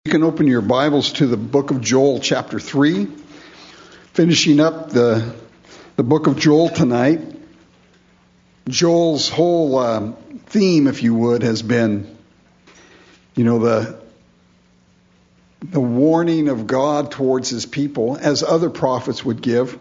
You can open your Bibles to the book of Joel, chapter 3. Finishing up the book of Joel tonight. Joel's whole theme, if you would, has been, the warning of God towards his people, as other prophets would give.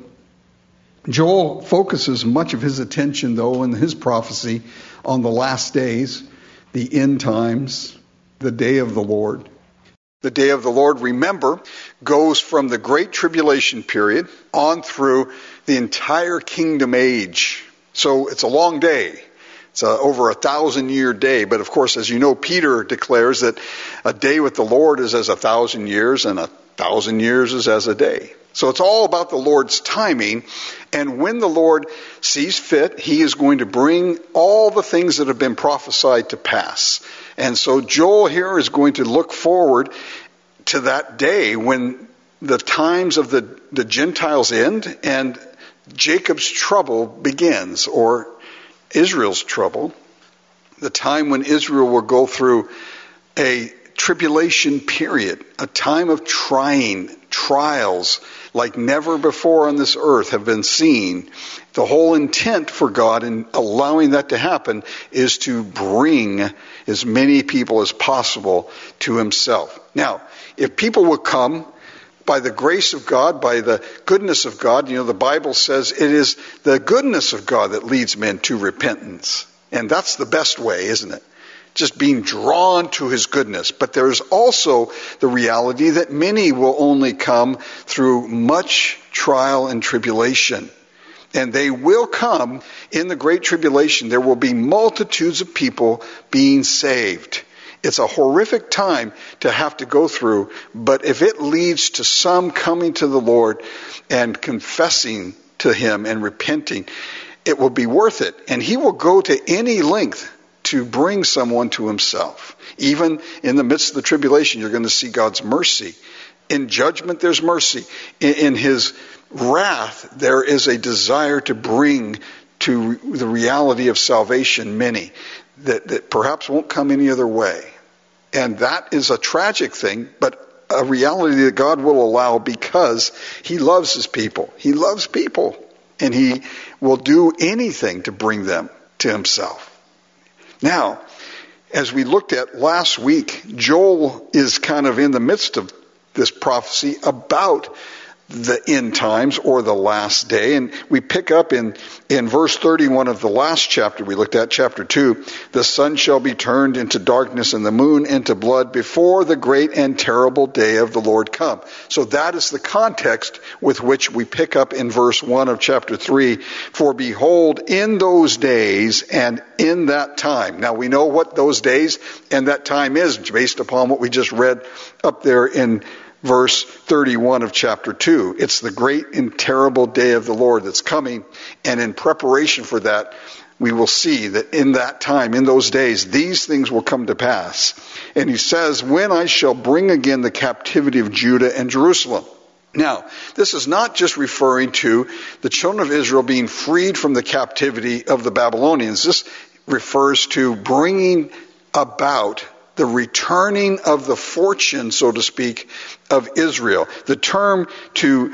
Joel focuses much of his attention, though, in his prophecy on the last days, the end times, the day of the Lord. The day of the Lord, remember, goes from the Great Tribulation period on through the entire kingdom age. So it's a long day. It's over 1,000-year day. But of course, as you know, Peter declares that a day with the Lord is as 1,000 years, and 1,000 years is as a day. So it's all about the Lord's timing. And when the Lord sees fit, he is going to bring all the things that have been prophesied to pass. And so Joel here is going to look forward to that day when the times of the Gentiles end and Jacob's trouble begins, or Israel's trouble, the time when Israel will go through a tribulation period, a time of trials like never before on this earth have been seen. The whole intent for God in allowing that to happen is to bring as many people as possible to himself. Now, if people will come by the grace of God, by the goodness of God, the Bible says it is the goodness of God that leads men to repentance. And that's the best way, isn't it? Just being drawn to his goodness. But there's also the reality that many will only come through much trial and tribulation. And they will come in the Great Tribulation. There will be multitudes of people being saved. It's a horrific time to have to go through, but if it leads to some coming to the Lord and confessing to him and repenting, it will be worth it. And he will go to any length to bring someone to himself. Even in the midst of the tribulation, you're going to see God's mercy. In judgment, there's mercy. In his wrath, there is a desire to bring to the reality of salvation many that perhaps won't come any other way. And that is a tragic thing, but a reality that God will allow because he loves his people. He loves people, and he will do anything to bring them to himself. Now, as we looked at last week, Joel is kind of in the midst of this prophecy about the end times or the last day. And we pick up in verse 31 of the last chapter we looked at, chapter 2, the sun shall be turned into darkness and the moon into blood before the great and terrible day of the Lord come. So that is the context with which we pick up in verse 1 of chapter 3. For behold, in those days and in that time. Now we know what those days and that time is based upon what we just read up there in verse 31 of chapter 2. It's the great and terrible day of the Lord that's coming. And in preparation for that, we will see that in that time, in those days, these things will come to pass. And he says, when I shall bring again the captivity of Judah and Jerusalem. Now, this is not just referring to the children of Israel being freed from the captivity of the Babylonians. This refers to bringing about the returning of the fortune, so to speak, of Israel. The term to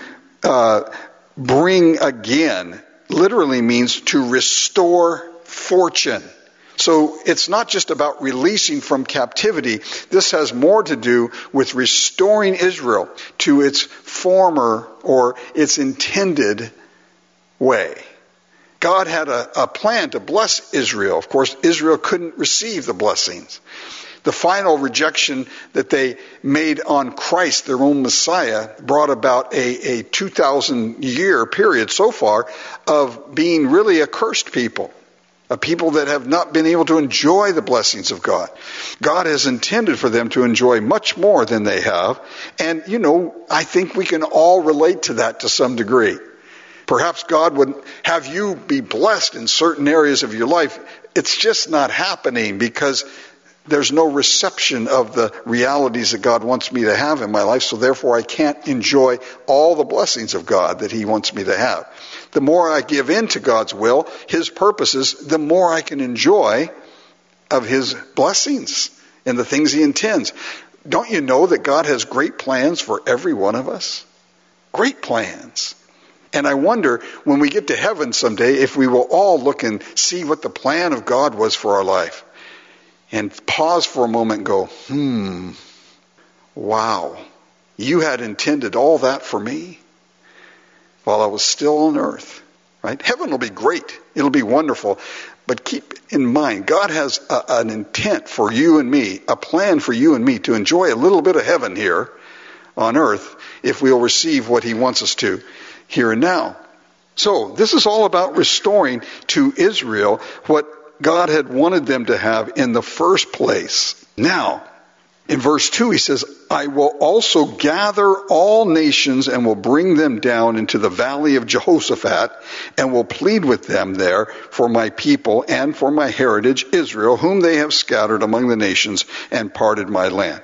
bring again literally means to restore fortune. So it's not just about releasing from captivity. This has more to do with restoring Israel to its former or its intended way. God had a plan to bless Israel. Of course, Israel couldn't receive the blessings. The final rejection that they made on Christ, their own Messiah, brought about a 2,000-year period so far of being really a cursed people, a people that have not been able to enjoy the blessings of God. God has intended for them to enjoy much more than they have. And, I think we can all relate to that to some degree. Perhaps God would have you be blessed in certain areas of your life. It's just not happening because there's no reception of the realities that God wants me to have in my life, so therefore I can't enjoy all the blessings of God that he wants me to have. The more I give in to God's will, his purposes, the more I can enjoy of his blessings and the things he intends. Don't you know that God has great plans for every one of us? Great plans. And I wonder, when we get to heaven someday, if we will all look and see what the plan of God was for our life. And pause for a moment and go, wow, you had intended all that for me while I was still on earth, right? Heaven will be great. It'll be wonderful. But keep in mind, God has an intent for you and me, a plan for you and me to enjoy a little bit of heaven here on earth if we'll receive what he wants us to here and now. So this is all about restoring to Israel what God had wanted them to have in the first place. Now, in verse 2, he says, I will also gather all nations and will bring them down into the valley of Jehoshaphat and will plead with them there for my people and for my heritage Israel, whom they have scattered among the nations and parted my land.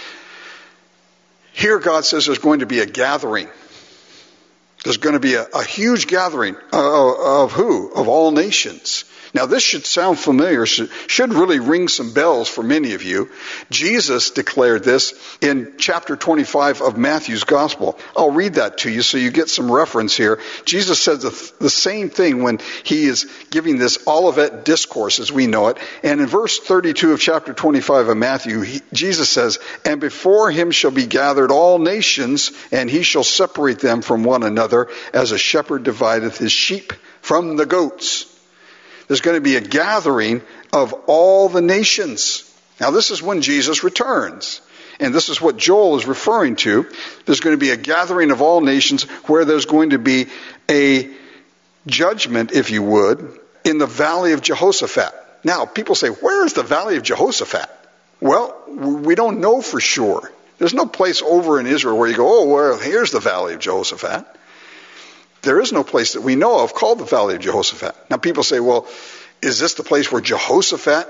Here God says there's going to be a gathering. There's going to be a huge gathering of who? Of all nations. Now this should sound familiar, should really ring some bells for many of you. Jesus declared this in chapter 25 of Matthew's Gospel. I'll read that to you so you get some reference here. Jesus says the same thing when he is giving this Olivet Discourse as we know it. And in verse 32 of chapter 25 of Matthew, Jesus says, and before him shall be gathered all nations, and he shall separate them from one another, as a shepherd divideth his sheep from the goats. There's going to be a gathering of all the nations. Now this is when Jesus returns. And this is what Joel is referring to. There's going to be a gathering of all nations where there's going to be a judgment, if you would, in the valley of Jehoshaphat. Now people say, where is the valley of Jehoshaphat? Well, we don't know for sure. There's no place over in Israel where you go, oh, well, here's the valley of Jehoshaphat. There is no place that we know of called the Valley of Jehoshaphat. Now people say, well, is this the place where Jehoshaphat,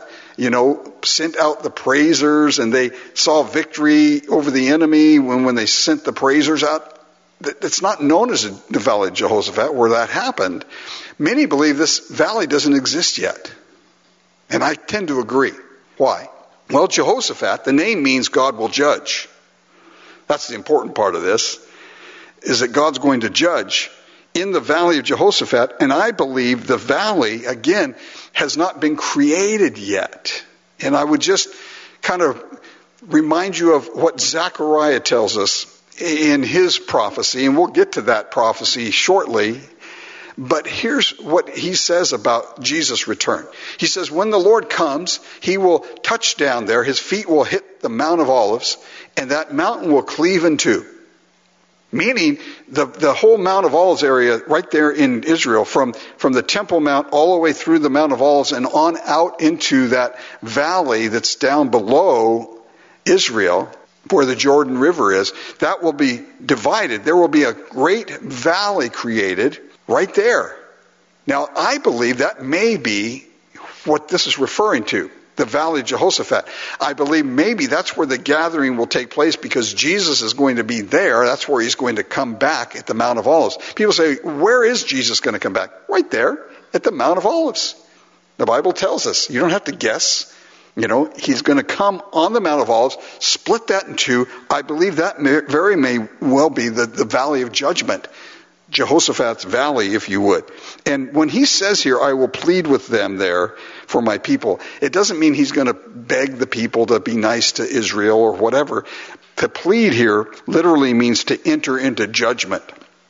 sent out the praisers and they saw victory over the enemy when they sent the praisers out? It's not known as the Valley of Jehoshaphat where that happened. Many believe this valley doesn't exist yet. And I tend to agree. Why? Well, Jehoshaphat, the name means God will judge. That's the important part of this, is that God's going to judge in the valley of Jehoshaphat, and I believe the valley, again, has not been created yet. And I would just kind of remind you of what Zechariah tells us in his prophecy, and we'll get to that prophecy shortly. But here's what he says about Jesus' return. He says, when the Lord comes, he will touch down there, his feet will hit the Mount of Olives, and that mountain will cleave in two. Meaning the whole Mount of Olives area right there in Israel, from the Temple Mount all the way through the Mount of Olives and on out into that valley that's down below Israel, where the Jordan River is, that will be divided. There will be a great valley created right there. Now, I believe that may be what this is referring to. The valley of Jehoshaphat. I believe maybe that's where the gathering will take place because Jesus is going to be there. That's where he's going to come back at the Mount of Olives. People say, where is Jesus going to come back? Right there at the Mount of Olives. The Bible tells us. You don't have to guess. He's going to come on the Mount of Olives, split that in two. I believe that very may well be the valley of judgment. Jehoshaphat's valley, if you would. And when he says here, I will plead with them there for my people, it doesn't mean he's going to beg the people to be nice to Israel or whatever. To plead here literally means to enter into judgment.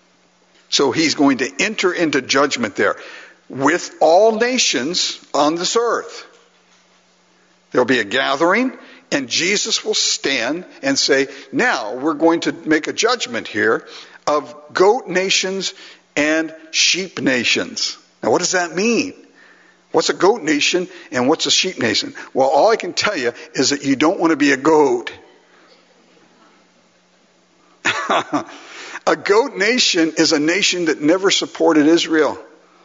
So he's going to enter into judgment there with all nations on this earth. There'll be a gathering, and Jesus will stand and say, now we're going to make a judgment here of goat nations and sheep nations. Now what does that mean? What's a goat nation and what's a sheep nation? Well, all I can tell you is that you don't want to be a goat. A goat nation is a nation that never supported Israel,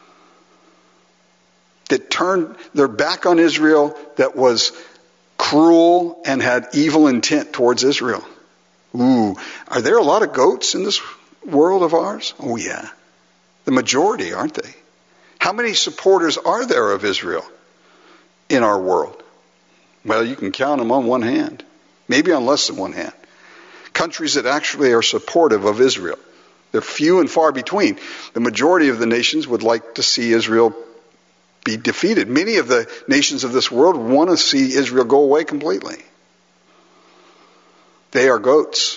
that turned their back on Israel, that was cruel and had evil intent towards Israel. Ooh, are there a lot of goats in this world of ours? Oh yeah. The majority, aren't they? How many supporters are there of Israel in our world? Well, you can count them on one hand. maybe on less than one hand. Countries that actually are supportive of Israel. They're few and far between. The majority of the nations would like to see Israel be defeated. Many of the nations of this world want to see Israel go away completely. They are goats.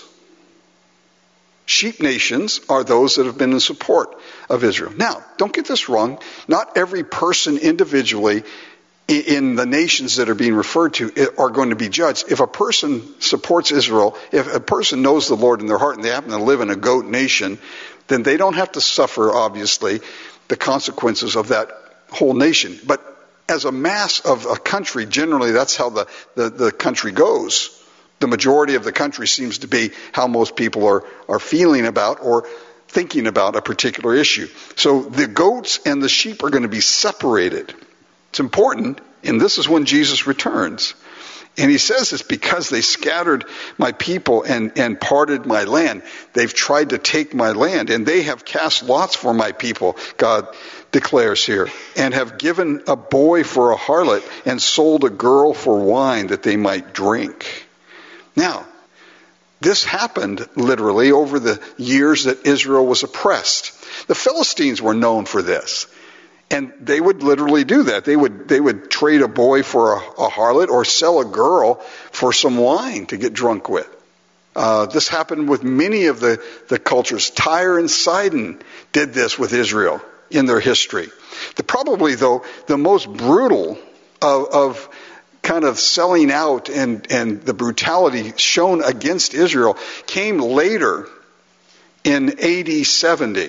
Sheep nations are those that have been in support of Israel. Now, don't get this wrong. Not every person individually in the nations that are being referred to are going to be judged. If a person supports Israel, if a person knows the Lord in their heart and they happen to live in a goat nation, then they don't have to suffer, obviously, the consequences of that whole nation. But as a mass of a country, generally that's how the country goes. The majority of the country seems to be how most people are feeling about or thinking about a particular issue. So the goats and the sheep are going to be separated. It's important, and this is when Jesus returns. And he says it's because they scattered my people and parted my land. They've tried to take my land, and they have cast lots for my people, God declares here, and have given a boy for a harlot and sold a girl for wine that they might drink. Now, this happened literally over the years that Israel was oppressed. The Philistines were known for this. And they would literally do that. They would trade a boy for a harlot or sell a girl for some wine to get drunk with. This happened with many of the cultures. Tyre and Sidon did this with Israel in their history. Probably, though, the most brutal of kind of selling out and the brutality shown against Israel came later in AD 70.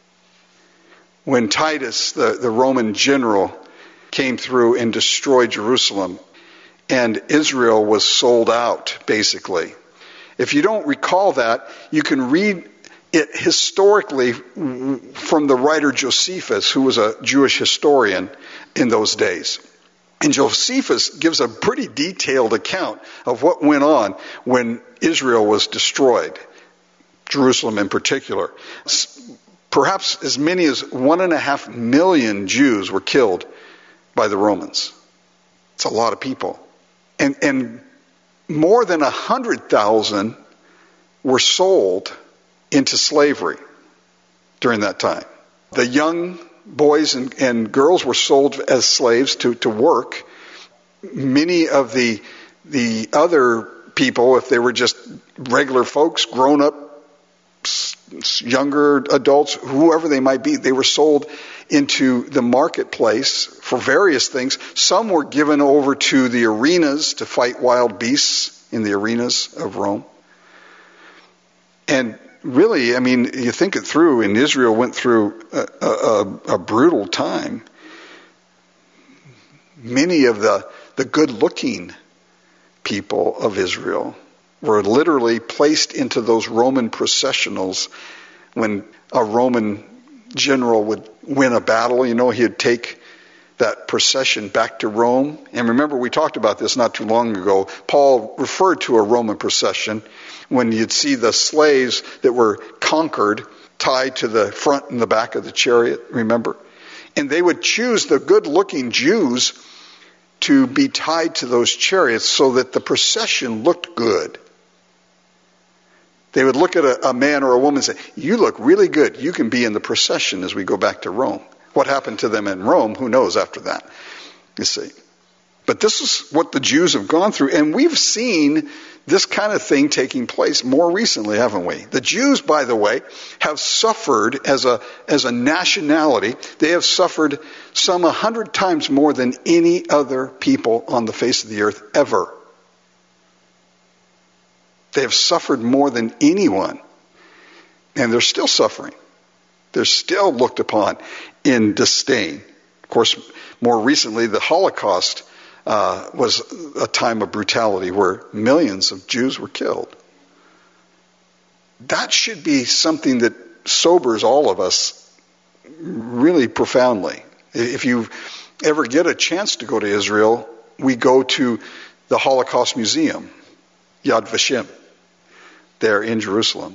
When Titus, the Roman general, came through and destroyed Jerusalem, and Israel was sold out, basically. If you don't recall that, you can read it historically from the writer Josephus, who was a Jewish historian in those days. And Josephus gives a pretty detailed account of what went on when Israel was destroyed, Jerusalem in particular. Perhaps as many as 1.5 million Jews were killed by the Romans. It's a lot of people. And more than 100,000 were sold into slavery during that time. The young boys and girls were sold as slaves to work. Many of the other people, if they were just regular folks, grown up, younger adults, whoever they might be, they were sold into the marketplace for various things. Some were given over to the arenas to fight wild beasts in the arenas of Rome. And really, I mean, you think it through, and Israel went through a brutal time. Many of the good-looking people of Israel were literally placed into those Roman processionals. When a Roman general would win a battle, he'd take that procession back to Rome. And remember, we talked about this not too long ago. Paul referred to a Roman procession when you'd see the slaves that were conquered tied to the front and the back of the chariot, remember? And they would choose the good-looking Jews to be tied to those chariots so that the procession looked good. They would look at a man or a woman and say, "You look really good. You can be in the procession as we go back to Rome." What happened to them in Rome, who knows after that, you see. But this is what the Jews have gone through, and we've seen this kind of thing taking place more recently, haven't we? The Jews, by the way, have suffered as a nationality. They have suffered some 100 times more than any other people on the face of the earth ever. They have suffered more than anyone, and they're still suffering. They're still looked upon in disdain. Of course, more recently, the Holocaust was a time of brutality where millions of Jews were killed. That should be something that sobers all of us really profoundly. If you ever get a chance to go to Israel, we go to the Holocaust Museum, Yad Vashem, there in Jerusalem.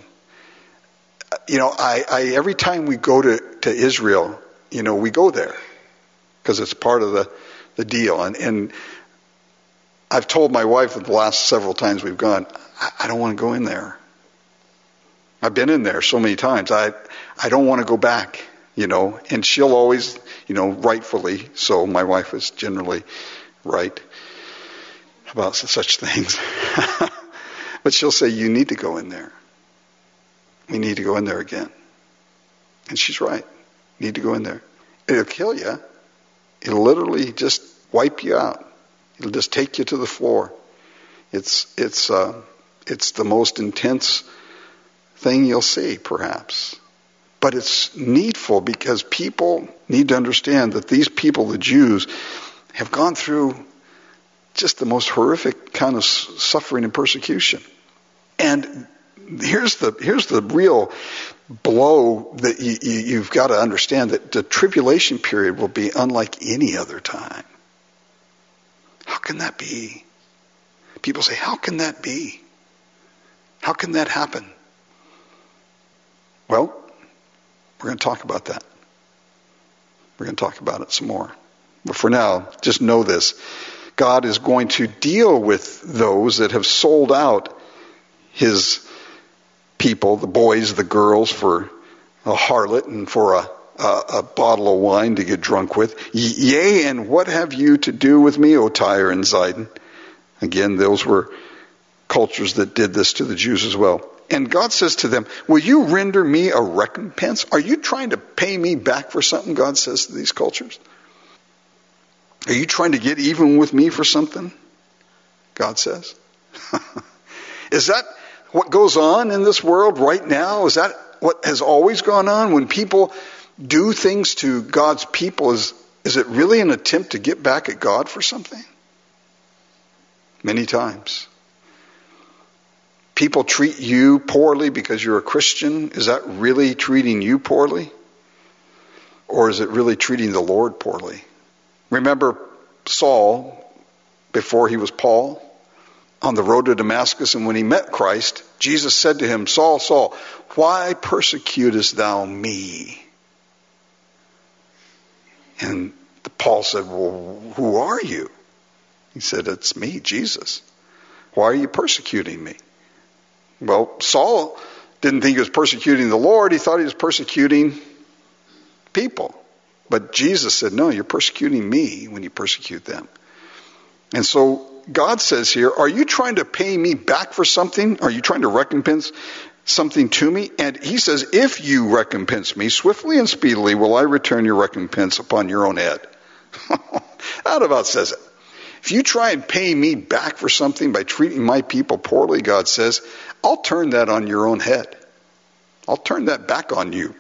Every time we go to Israel, we go there because it's part of the deal. And I've told my wife the last several times we've gone, I don't want to go in there. I've been in there so many times. I don't want to go back, and she'll always, rightfully so. My wife is generally right about such things. But she'll say, you need to go in there. We need to go in there again. And she's right. You need to go in there. It'll kill you. It'll literally just wipe you out. It'll just take you to the floor. It's the most intense thing you'll see, perhaps. But it's needful because people need to understand that these people, the Jews, have gone through just the most horrific kind of suffering and persecution. And here's the real blow that you've got to understand, that the tribulation period will be unlike any other time. How can that be? People say, how can that be? How can that happen? Well, we're going to talk about that. We're going to talk about it some more. But for now, just know this. God is going to deal with those that have sold out his people, the boys, the girls, for a harlot and for a bottle of wine to get drunk with. Yea, and what have you to do with me, O Tyre and Zidon? Again, those were cultures that did this to the Jews as well. And God says to them, will you render me a recompense? Are you trying to pay me back for something? God says to these cultures. Are you trying to get even with me for something? God says. Is that what goes on in this world right now? Is that what has always gone on? When people do things to God's people, is it really an attempt to get back at God for something? Many times. People treat you poorly because you're a Christian. Is that really treating you poorly? Or is it really treating the Lord poorly? Remember Saul, before he was Paul, on the road to Damascus, and when he met Christ, Jesus said to him, Saul, Saul, why persecutest thou me? And Paul said, well, who are you? He said, it's me, Jesus. Why are you persecuting me? Well, Saul didn't think he was persecuting the Lord. He thought he was persecuting people. But Jesus said, no, you're persecuting me when you persecute them. And so God says here, are you trying to pay me back for something? Are you trying to recompense something to me? And he says, if you recompense me, swiftly and speedily will I return your recompense upon your own head. That about says it. If you try and pay me back for something by treating my people poorly, God says, I'll turn that on your own head. I'll turn that back on you.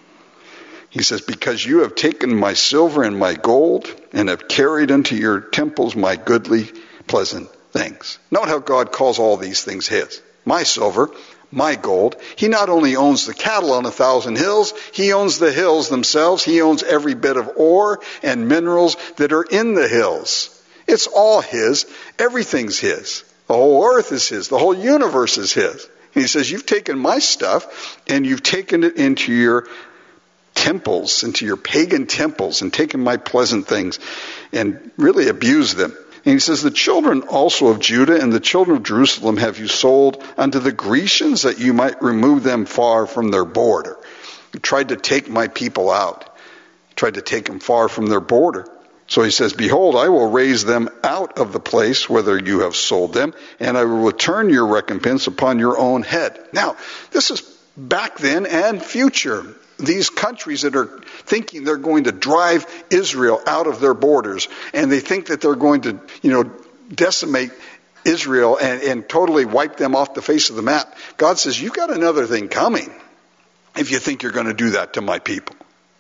He says, because you have taken my silver and my gold and have carried into your temples my goodly, pleasant things. Note how God calls all these things his. My silver, my gold. He not only owns the cattle on 1,000 hills, he owns the hills themselves. He owns every bit of ore and minerals that are in the hills. It's all his. Everything's his. The whole earth is his. The whole universe is his. And he says, you've taken my stuff and you've taken it into your temples, into your pagan temples, and taken my pleasant things and really abused them. And he says, the children also of Judah and the children of Jerusalem have you sold unto the Grecians, that you might remove them far from their border. You tried to take my people out. You tried to take them far from their border. So he says, behold, I will raise them out of the place whither you have sold them, and I will return your recompense upon your own head. Now, this is back then and future. These countries that are thinking they're going to drive Israel out of their borders, and they think that they're going to, decimate Israel and totally wipe them off the face of the map. God says, you've got another thing coming if you think you're going to do that to my people.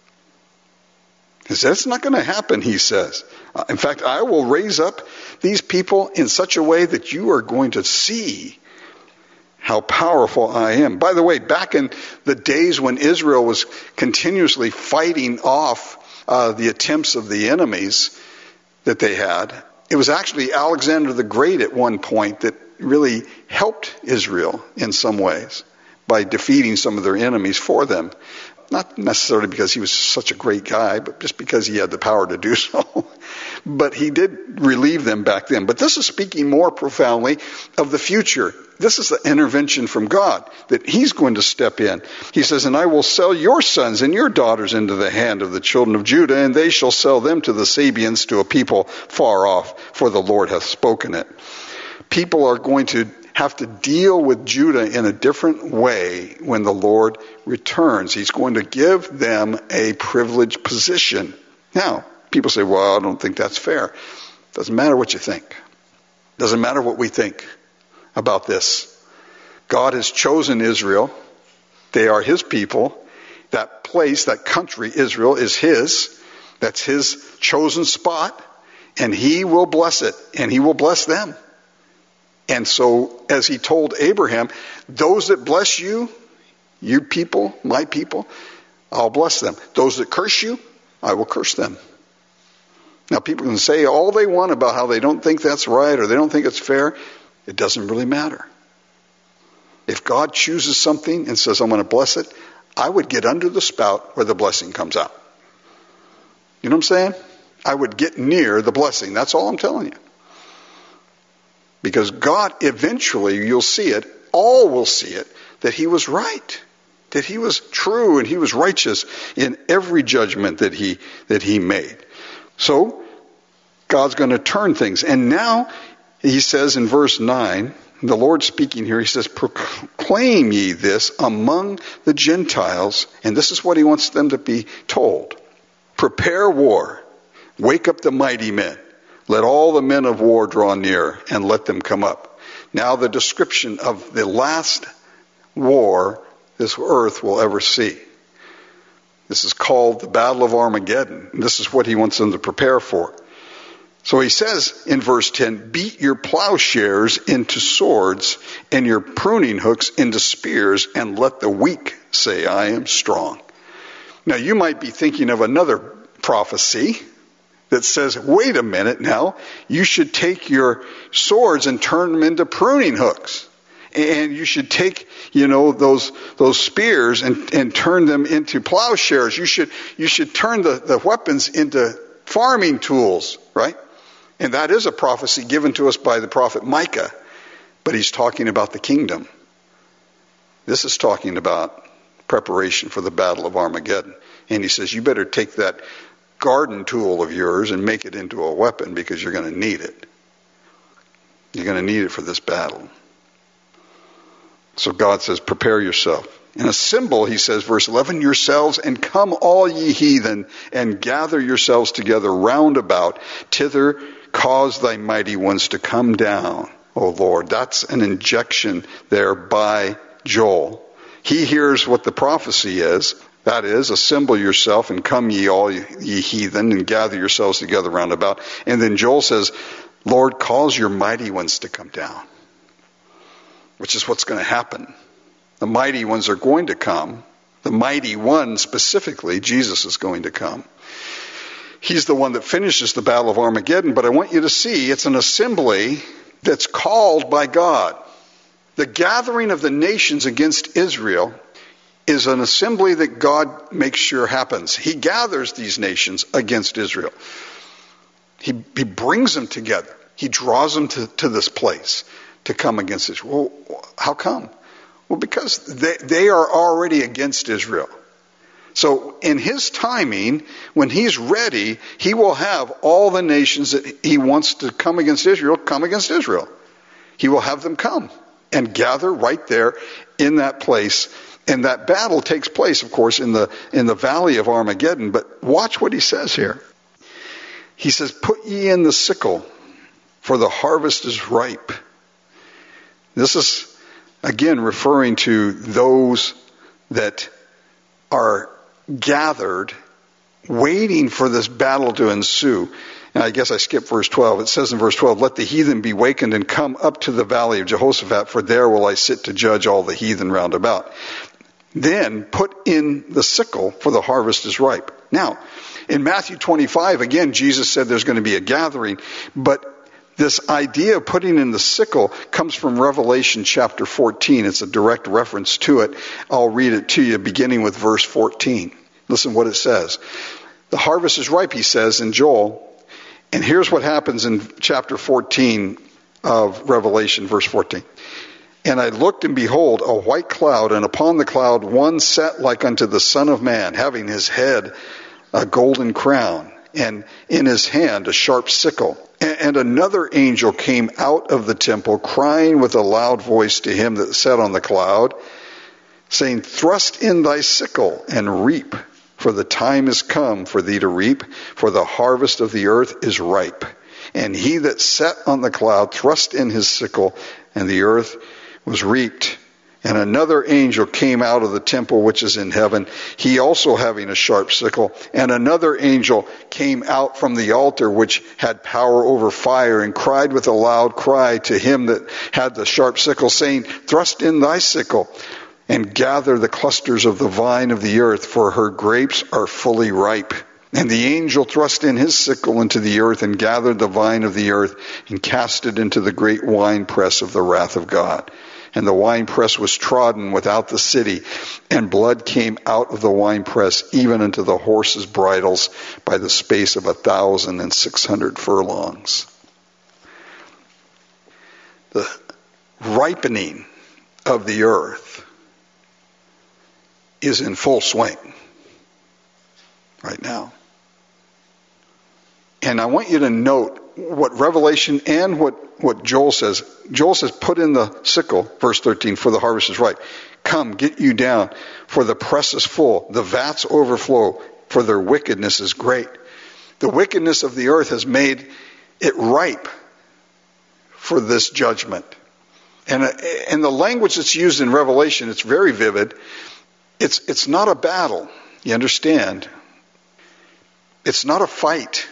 He says, that's not going to happen, he says. In fact, I will raise up these people in such a way that you are going to see how powerful I am. By the way, back in the days when Israel was continuously fighting off the attempts of the enemies that they had, it was actually Alexander the Great at one point that really helped Israel in some ways by defeating some of their enemies for them. not necessarily because he was such a great guy, but just because he had the power to do so. But he did relieve them back then. But this is speaking more profoundly of the future. This is the intervention from God, that he's going to step in. He says, and I will sell your sons and your daughters into the hand of the children of Judah, and they shall sell them to the Sabeans, to a people far off, for the Lord hath spoken it. People are going to have to deal with Judah in a different way when the Lord returns. He's going to give them a privileged position. Now, people say, well, I don't think that's fair. Doesn't matter what you think. Doesn't matter what we think about this. God has chosen Israel. They are his people. That place, that country, Israel, is his. That's his chosen spot. And he will bless it. And he will bless them. And so, as he told Abraham, those that bless you, you people, my people, I'll bless them. Those that curse you, I will curse them. Now, people can say all they want about how they don't think that's right or they don't think it's fair. It doesn't really matter. If God chooses something and says, I'm going to bless it, I would get under the spout where the blessing comes out. You know what I'm saying? I would get near the blessing. That's all I'm telling you. Because God, eventually, you'll see it, all will see it, that he was right, that he was true and he was righteous in every judgment that he made. So, God's going to turn things. And now, he says in verse 9, the Lord speaking here, he says, proclaim ye this among the Gentiles, and this is what he wants them to be told. Prepare war, wake up the mighty men. Let all the men of war draw near, and let them come up. Now the description of the last war this earth will ever see. This is called the Battle of Armageddon. And this is what he wants them to prepare for. So he says in verse 10, beat your plowshares into swords, and your pruning hooks into spears, and let the weak say, I am strong. Now you might be thinking of another prophecy that says, wait a minute now, you should take your swords and turn them into pruning hooks. And you should take, those spears and turn them into plowshares. You should turn the weapons into farming tools, right? And that is a prophecy given to us by the prophet Micah. But he's talking about the kingdom. This is talking about preparation for the Battle of Armageddon. And he says, you better take that garden tool of yours and make it into a weapon, because you're going to need it. You're going to need it for this battle. So God says, prepare yourself. And assemble, he says, verse 11, yourselves, and come all ye heathen, and gather yourselves together round about, thither cause thy mighty ones to come down, O Lord. That's an injection there by Joel. He hears what the prophecy is. That is, assemble yourself and come ye all ye heathen, and gather yourselves together round about. And then Joel says, Lord, cause your mighty ones to come down. Which is what's going to happen. The mighty ones are going to come. The mighty one specifically, Jesus, is going to come. He's the one that finishes the Battle of Armageddon, but I want you to see it's an assembly that's called by God. The gathering of the nations against Israel is an assembly that God makes sure happens. He gathers these nations against Israel. He brings them together. He draws them to this place to come against Israel. Well, how come? Well, because they are already against Israel. So in his timing, when he's ready, he will have all the nations that he wants to come against Israel come against Israel. He will have them come and gather right there in that place. And that battle takes place, of course, in the valley of Armageddon. But watch what he says here. He says, put ye in the sickle, for the harvest is ripe. This is, again, referring to those that are gathered, waiting for this battle to ensue. And I guess I skipped verse 12. It says in verse 12, let the heathen be wakened and come up to the valley of Jehoshaphat, for there will I sit to judge all the heathen round about. Then put in the sickle, for the harvest is ripe. Now, in Matthew 25, again, Jesus said there's going to be a gathering, but This idea of putting in the sickle comes from Revelation chapter 14. It's a direct reference to it. I'll read it to you beginning with verse 14. Listen what it says. The harvest is ripe, he says in Joel. And here's what happens in chapter 14 of Revelation, verse 14. And I looked, and behold, a white cloud, and upon the cloud one sat like unto the Son of Man, having his head a golden crown, and in his hand a sharp sickle. And another angel came out of the temple, crying with a loud voice to him that sat on the cloud, saying, Thrust in thy sickle, and reap, for the time is come for thee to reap, for the harvest of the earth is ripe. And he that sat on the cloud thrust in his sickle, and the earth was reaped. And another angel came out of the temple which is in heaven, he also having a sharp sickle. And another angel came out from the altar which had power over fire, and cried with a loud cry to him that had the sharp sickle, saying, Thrust in thy sickle, and gather the clusters of the vine of the earth, for her grapes are fully ripe. And the angel thrust in his sickle into the earth, and gathered the vine of the earth, and cast it into the great winepress of the wrath of God. And the winepress was trodden without the city, and blood came out of the winepress, even unto the horses' bridles, by the space of 1,600 furlongs. The ripening of the earth is in full swing right now. And I want you to note what Revelation and what Joel says. Joel says, put in the sickle, verse 13, for the harvest is ripe. Come, get you down, for the press is full. The vats overflow, for their wickedness is great. The wickedness of the earth has made it ripe for this judgment. And the language that's used in Revelation, it's very vivid. It's not a battle, you understand? It's not a fight.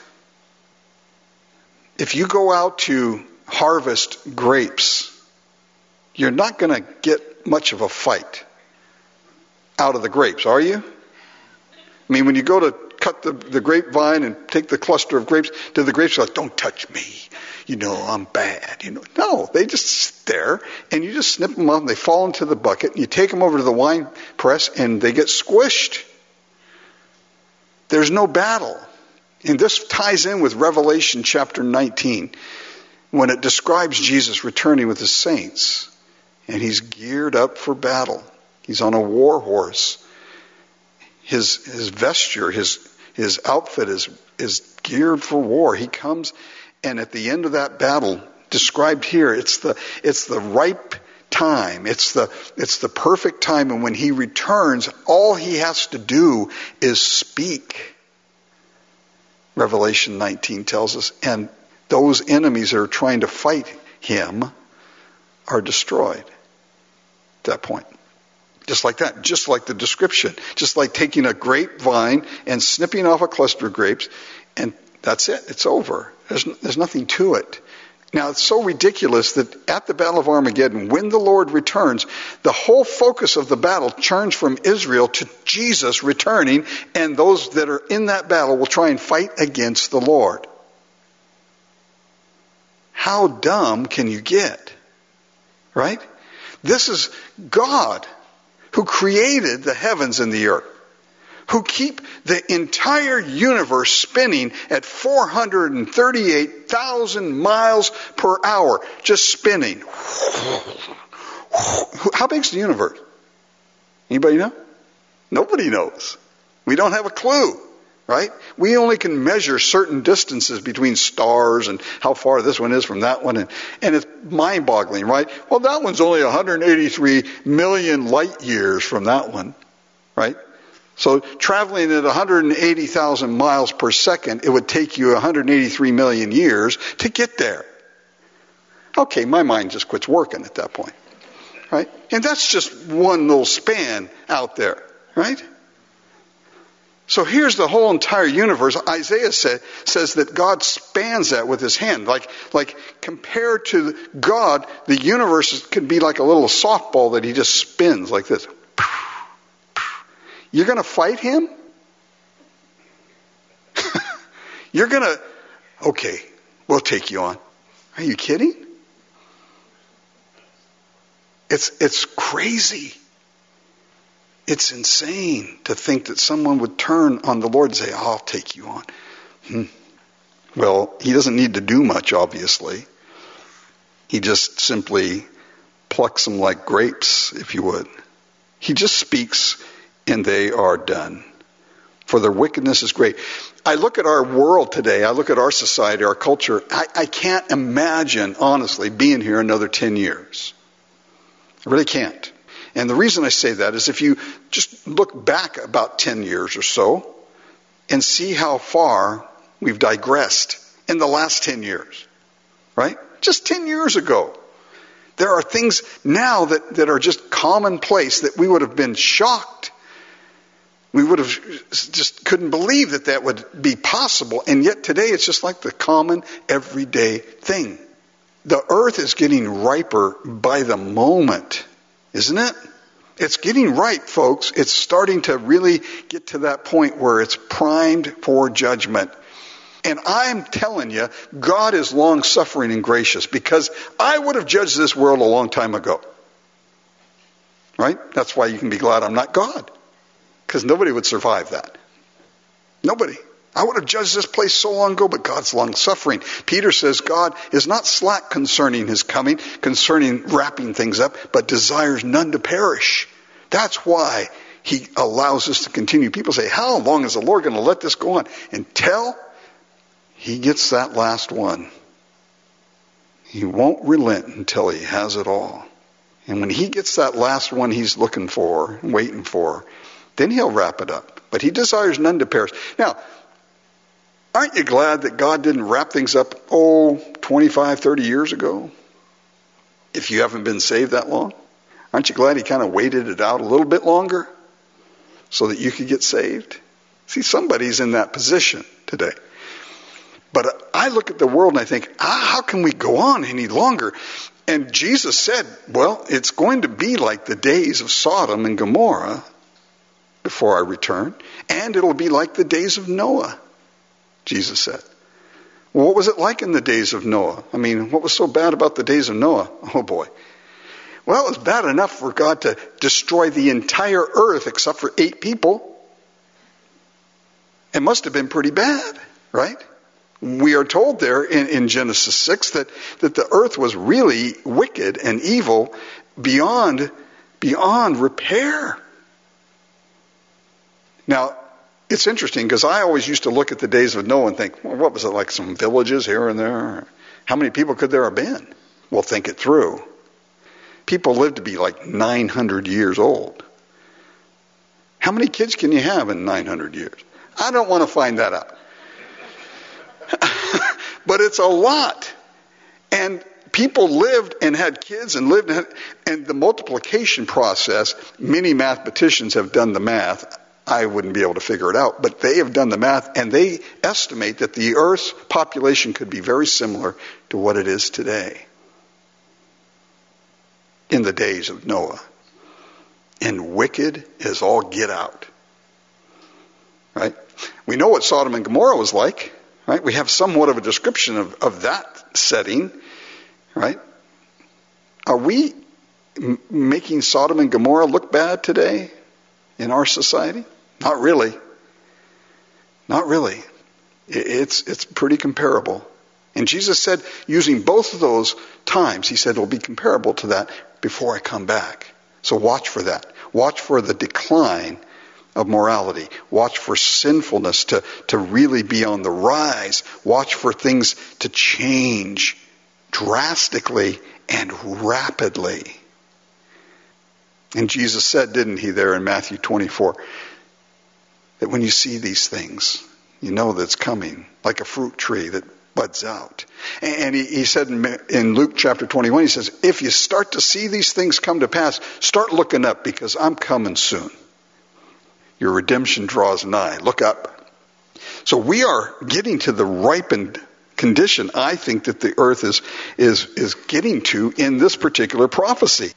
If you go out to harvest grapes, you're not going to get much of a fight out of the grapes, are you? I mean, when you go to cut the grapevine and take the cluster of grapes, do the grapes go, don't touch me, I'm bad, No, they just sit there, and you just snip them up, and they fall into the bucket, and you take them over to the wine press, and they get squished. There's no battle. And this ties in with Revelation chapter 19, when it describes Jesus returning with his saints. And he's geared up for battle. He's on a war horse. His vesture, his outfit is geared for war. He comes, and at the end of that battle, described here, it's the ripe time. It's the perfect time. And when he returns, all he has to do is speak. Revelation 19 tells us, and those enemies that are trying to fight him are destroyed at that point. Just like that, just like the description, just like taking a grapevine and snipping off a cluster of grapes, and that's it, it's over. There's nothing to it. Now, it's so ridiculous that at the Battle of Armageddon, when the Lord returns, the whole focus of the battle turns from Israel to Jesus returning, and those that are in that battle will try and fight against the Lord. How dumb can you get? Right? This is God who created the heavens and the earth, who keep the entire universe spinning at 438,000 miles per hour, just spinning. How big's the universe? Anybody know? Nobody knows. We don't have a clue, right? We only can measure certain distances between stars and how far this one is from that one, and it's mind-boggling, right? Well, that one's only 183 million light years from that one, right? So traveling at 180,000 miles per second, it would take you 183 million years to get there. Okay, my mind just quits working at that point, right? And that's just one little span out there, right? So here's the whole entire universe. Isaiah says that God spans that with his hand. Like compared to God, the universe can be like a little softball that he just spins like this. You're going to fight him? You're going to, okay, we'll take you on. Are you kidding? It's crazy. It's insane to think that someone would turn on the Lord and say, I'll take you on. Well, he doesn't need to do much, obviously. He just simply plucks them like grapes, if you would. He just speaks and they are done. For their wickedness is great. I look at our world today, I look at our society, our culture, I can't imagine, honestly, being here another 10 years. I really can't. And the reason I say that is if you just look back about 10 years or so and see how far we've digressed in the last 10 years, right? Just 10 years ago. There are things now that are just commonplace that we would have been shocked. We would have just couldn't believe that would be possible. And yet today it's just like the common everyday thing. The earth is getting riper by the moment. Isn't it? It's getting ripe, folks. It's starting to really get to that point where it's primed for judgment. And I'm telling you, God is long-suffering and gracious because I would have judged this world a long time ago. Right? That's why you can be glad I'm not God. Because nobody would survive that. Nobody. I would have judged this place so long ago, but God's long-suffering. Peter says God is not slack concerning his coming, concerning wrapping things up, but desires none to perish. That's why he allows us to continue. People say, how long is the Lord going to let this go on? Until he gets that last one. He won't relent until he has it all. And when he gets that last one he's looking for, waiting for, then he'll wrap it up. But he desires none to perish. Now, aren't you glad that God didn't wrap things up, 25, 30 years ago? If you haven't been saved that long? Aren't you glad he kind of waited it out a little bit longer so that you could get saved? See, somebody's in that position today. But I look at the world and I think, how can we go on any longer? And Jesus said, well, it's going to be like the days of Sodom and Gomorrah before I return, and it'll be like the days of Noah, Jesus said. Well, what was it like in the days of Noah? I mean, what was so bad about the days of Noah? Oh boy. Well, it was bad enough for God to destroy the entire earth except for 8 people. It must have been pretty bad, right? We are told there in Genesis 6 that the earth was really wicked and evil beyond repair. Now, it's interesting because I always used to look at the days of Noah and think, well, what was it like, some villages here and there? How many people could there have been? Well, think it through. People lived to be like 900 years old. How many kids can you have in 900 years? I don't want to find that out. But it's a lot. And people lived and had kids and and the multiplication process, many mathematicians have done the math. I wouldn't be able to figure it out, but they have done the math and they estimate that the earth's population could be very similar to what it is today in the days of Noah. And wicked as all get out. Right? We know what Sodom and Gomorrah was like. Right? We have somewhat of a description of that setting. Right? Are we making Sodom and Gomorrah look bad today in our society? Not really. Not really. It's pretty comparable. And Jesus said, using both of those times, he said it'll be comparable to that before I come back. So watch for that. Watch for the decline of morality. Watch for sinfulness to really be on the rise. Watch for things to change drastically and rapidly. And Jesus said, didn't he, there in Matthew 24, that when you see these things, you know that it's coming, like a fruit tree that buds out. And he said in Luke chapter 21, he says, if you start to see these things come to pass, start looking up because I'm coming soon. Your redemption draws nigh. Look up. So we are getting to the ripened condition, I think, that the earth is getting to in this particular prophecy.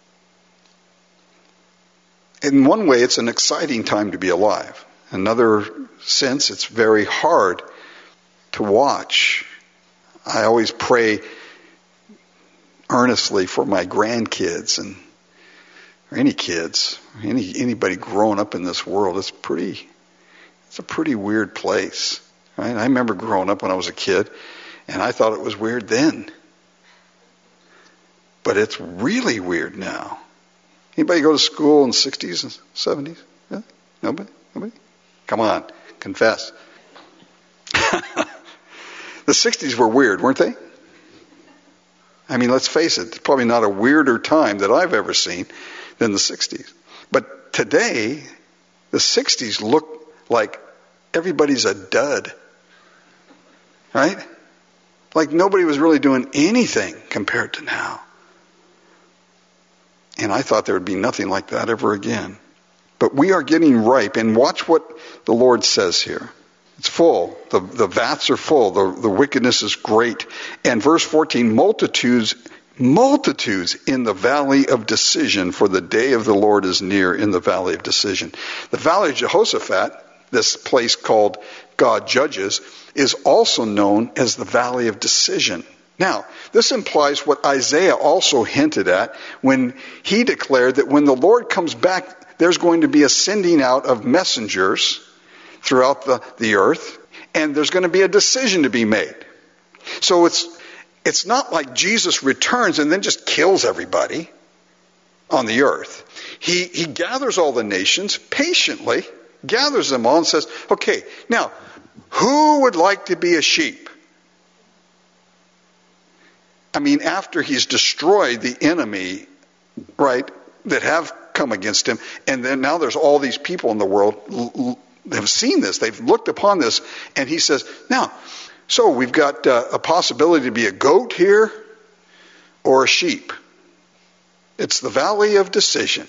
In one way, it's an exciting time to be alive. Another sense, it's very hard to watch. I always pray earnestly for my grandkids or any kids, anybody growing up in this world. It's a pretty weird place. Right? I remember growing up when I was a kid, and I thought it was weird then. But it's really weird now. Anybody go to school in the 60s and 70s? Really? Nobody? Come on, confess. The 60s were weird, weren't they? I mean, let's face it, it's probably not a weirder time that I've ever seen than the 60s. But today, the 60s look like everybody's a dud. Right? Like nobody was really doing anything compared to now. And I thought there would be nothing like that ever again. But we are getting ripe, and watch what the Lord says here. It's full. The vats are full. The wickedness is great. And verse 14, multitudes in the valley of decision, for the day of the Lord is near in the valley of decision. The valley of Jehoshaphat, this place called God Judges, is also known as the valley of decision. Now, this implies what Isaiah also hinted at when he declared that when the Lord comes back, there's going to be a sending out of messengers throughout the earth, and there's going to be a decision to be made. So it's not like Jesus returns and then just kills everybody on the earth. He gathers all the nations patiently, gathers them all and says, okay, now, who would like to be a sheep? I mean, after he's destroyed the enemy, right, that have come against him, and then now there's all these people in the world that have seen this, they've looked upon this, and he says, now, so we've got a possibility to be a goat here or a sheep. It's the valley of decision.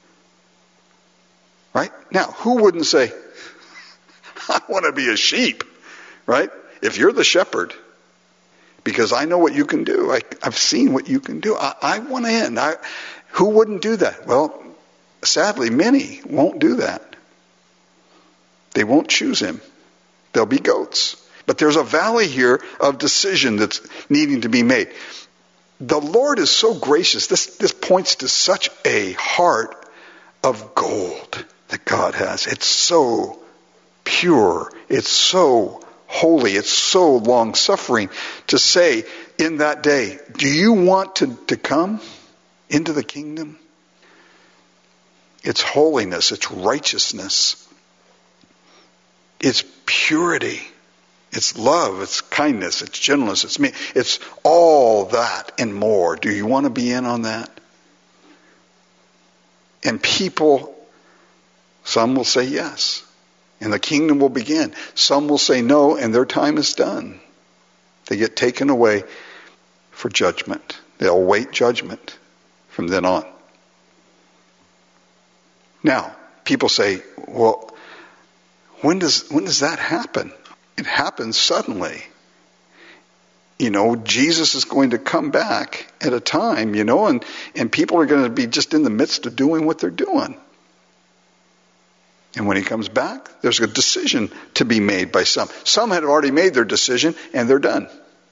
Right? Now, who wouldn't say, I want to be a sheep, right? If you're the shepherd, because I know what you can do. I've seen what you can do. I want in. Who wouldn't do that? Well, sadly, many won't do that. They won't choose him. They'll be goats. But there's a valley here of decision that's needing to be made. The Lord is so gracious. This points to such a heart of gold that God has. It's so pure. It's so holy. It's so long-suffering to say in that day, do you want to come into the kingdom? It's holiness. It's righteousness. It's purity. It's love. It's kindness. It's gentleness. It's all that and more. Do you want to be in on that? And people, some will say yes, and the kingdom will begin. Some will say no, and their time is done. They get taken away for judgment. They'll await judgment from then on. Now, people say, well, when does that happen? It happens suddenly. Jesus is going to come back at a time, and people are going to be just in the midst of doing what they're doing. And when he comes back, there's a decision to be made by some. Some had already made their decision, and they're done.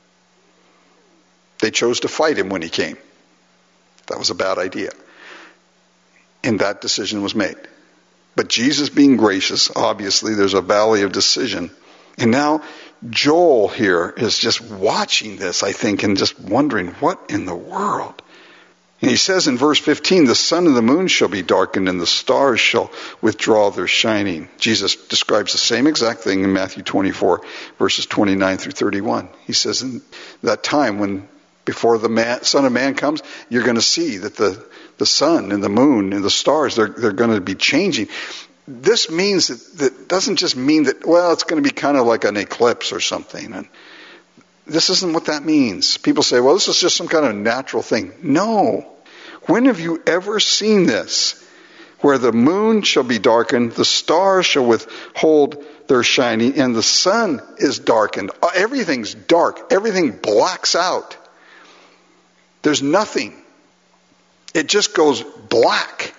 They chose to fight him when he came. That was a bad idea. And that decision was made. But Jesus being gracious, obviously there's a valley of decision. And now Joel here is just watching this, I think, and just wondering, what in the world? And he says in verse 15, the sun and the moon shall be darkened and the stars shall withdraw their shining. Jesus describes the same exact thing in Matthew 24, verses 29 through 31. He says in that time when before the Son of Man comes, you're going to see that the sun and the moon and the stars, they're going to be changing. This means that doesn't just mean that, well, it's going to be kind of like an eclipse or something. And this isn't what that means. People say, well, this is just some kind of natural thing. No. When have you ever seen this? Where the moon shall be darkened, the stars shall withhold their shining, and the sun is darkened. Everything's dark. Everything blacks out. There's nothing. It just goes black.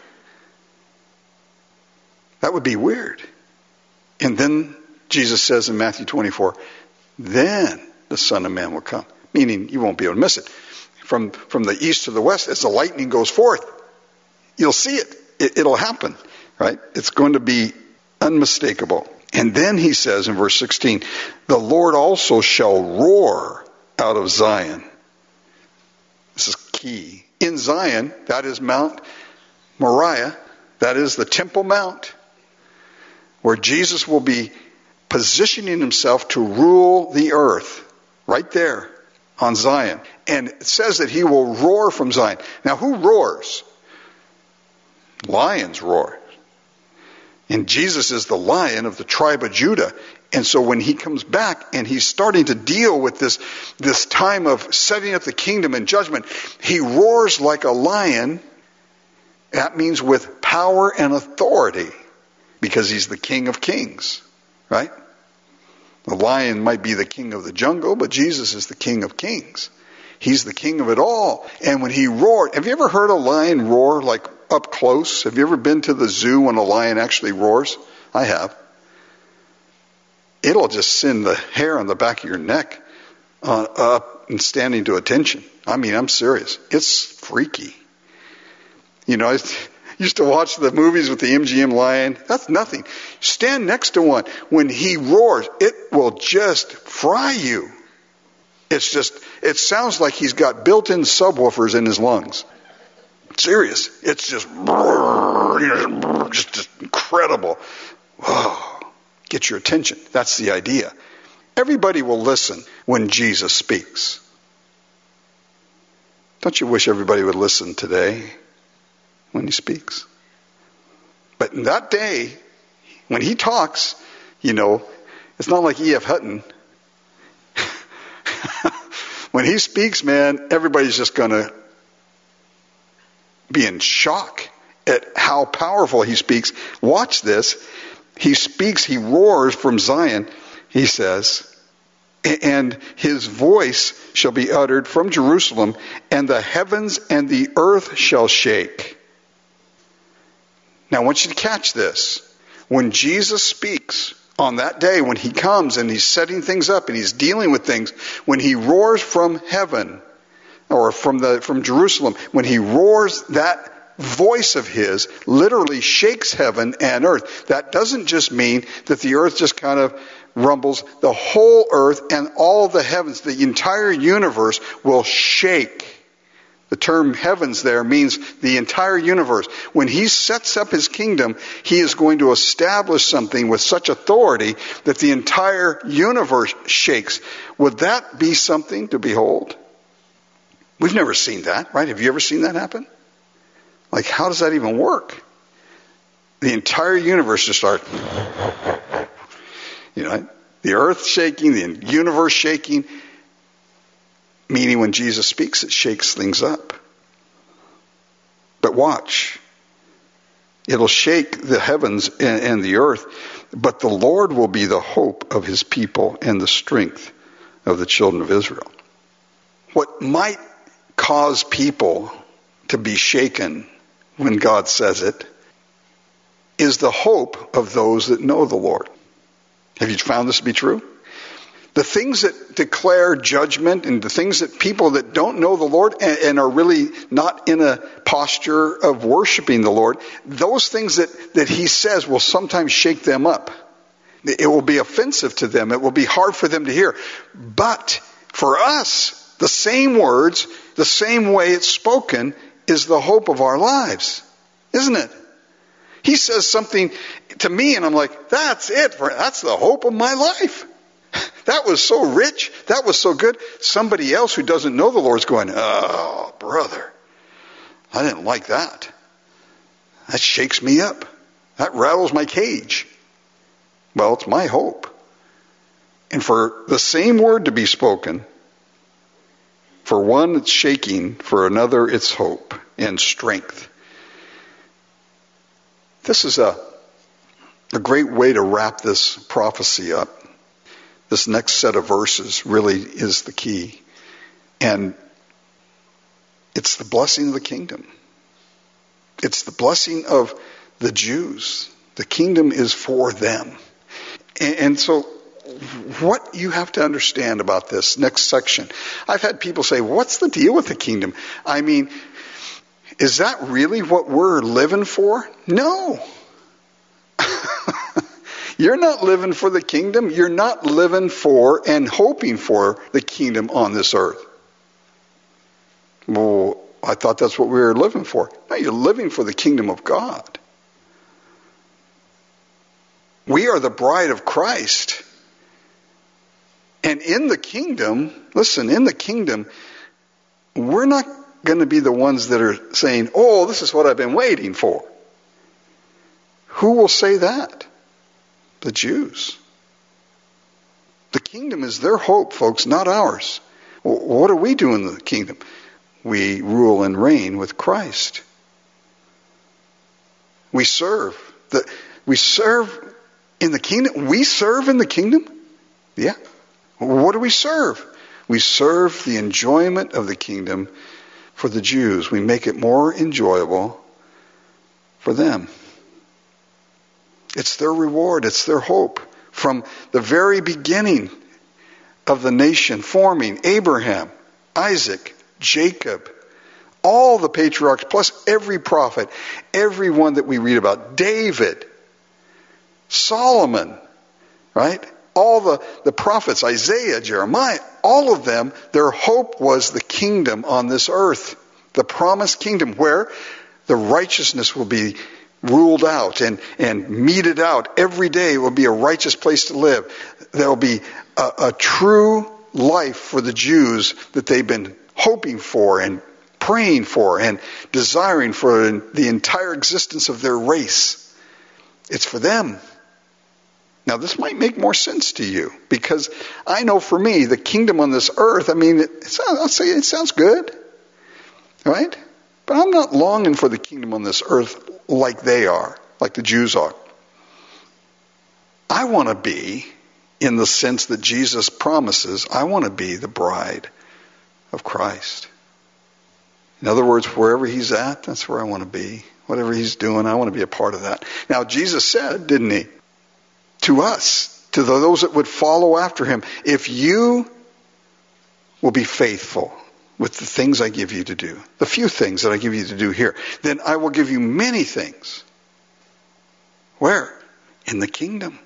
That would be weird. And then Jesus says in Matthew 24, then the Son of Man will come. Meaning you won't be able to miss it. from the east to the west as the lightning goes forth. You'll see it. It'll happen, right? It's going to be unmistakable. And then he says in verse 16, the Lord also shall roar out of Zion. This is key. In Zion, that is Mount Moriah, that is the Temple Mount, where Jesus will be positioning himself to rule the earth, right there on Zion. And it says that he will roar from Zion. Now, who roars? Lions roar. And Jesus is the Lion of the tribe of Judah. And so when he comes back and he's starting to deal with this time of setting up the kingdom and judgment, he roars like a lion. That means with power and authority, because he's the King of Kings, right? The lion might be the king of the jungle, but Jesus is the King of Kings. He's the king of it all. And when he roared, have you ever heard a lion roar like up close? Have you ever been to the zoo when a lion actually roars? I have. It'll just send the hair on the back of your neck up and standing to attention. I mean, I'm serious. It's freaky. You know, I used to watch the movies with the MGM lion. That's nothing. Stand next to one. When he roars, it will just fry you. It sounds like he's got built-in subwoofers in his lungs. Serious. It's just incredible. Whoa. Get your attention. That's the idea. Everybody will listen when Jesus speaks. Don't you wish everybody would listen today when he speaks? But in that day, when he talks, you know, it's not like E.F. Hutton. When he speaks, man, everybody's just going to be in shock at how powerful he speaks. Watch this. He speaks, he roars from Zion, he says, and his voice shall be uttered from Jerusalem, and the heavens and the earth shall shake. Now I want you to catch this. When Jesus speaks on that day, when he comes and he's setting things up and he's dealing with things, when he roars from heaven, or from Jerusalem, when he roars, that voice of his literally shakes heaven and earth. That doesn't just mean that the earth just kind of rumbles. The whole earth and all the heavens, the entire universe will shake. The term heavens there means the entire universe. When he sets up his kingdom, he is going to establish something with such authority that the entire universe shakes. Would that be something to behold? We've never seen that, right? Have you ever seen that happen? Like, how does that even work? The entire universe just starts, you know, the earth shaking, the universe shaking, meaning when Jesus speaks, it shakes things up. But watch. It'll shake the heavens and the earth, but the Lord will be the hope of his people and the strength of the children of Israel. What might cause people to be shaken when God says it is the hope of those that know the Lord. Have you found this to be true? The things that declare judgment and the things that people that don't know the Lord and are really not in a posture of worshiping the Lord, those things that he says will sometimes shake them up. It will be offensive to them. It will be hard for them to hear. But for us, the same words, the same way it's spoken is the hope of our lives, isn't it? He says something to me and I'm like, that's it. That's the hope of my life. That was so rich. That was so good. Somebody else who doesn't know the Lord's going, oh, brother, I didn't like that. That shakes me up. That rattles my cage. Well, it's my hope. And for the same word to be spoken, for one it's shaking, for another it's hope and strength. This is a great way to wrap this prophecy up. This next set of verses really is the key. And it's the blessing of the kingdom. It's the blessing of the Jews. The kingdom is for them. And so what you have to understand about this next section. I've had people say, what's the deal with the kingdom? I mean, is that really what we're living for? No. You're not living for the kingdom. You're not living for and hoping for the kingdom on this earth. Well, I thought that's what we were living for. No, you're living for the kingdom of God. We are the bride of Christ. And in the kingdom, listen, in the kingdom, we're not going to be the ones that are saying, oh, this is what I've been waiting for. Who will say that? The Jews. The kingdom is their hope, folks, not ours. Well, what do we do in the kingdom? We rule and reign with Christ. We serve. We serve in the kingdom. We serve in the kingdom? Yeah. What do we serve? We serve the enjoyment of the kingdom for the Jews. We make it more enjoyable for them. It's their reward. It's their hope. From the very beginning of the nation forming, Abraham, Isaac, Jacob, all the patriarchs, plus every prophet, everyone that we read about, David, Solomon, right? All the prophets, Isaiah, Jeremiah, all of them, their hope was the kingdom on this earth. The promised kingdom where the righteousness will be ruled out and meted out. Every day will be a righteous place to live. There will be a true life for the Jews that they've been hoping for and praying for and desiring for the entire existence of their race. It's for them. Now, this might make more sense to you because I know for me, the kingdom on this earth, I mean, I'll say it sounds good, right? But I'm not longing for the kingdom on this earth like they are, like the Jews are. I want to be, in the sense that Jesus promises, I want to be the bride of Christ. In other words, wherever he's at, that's where I want to be. Whatever he's doing, I want to be a part of that. Now, Jesus said, didn't he, to us, to those that would follow after him, if you will be faithful with the things I give you to do, the few things that I give you to do here, then I will give you many things. Where? In the kingdom.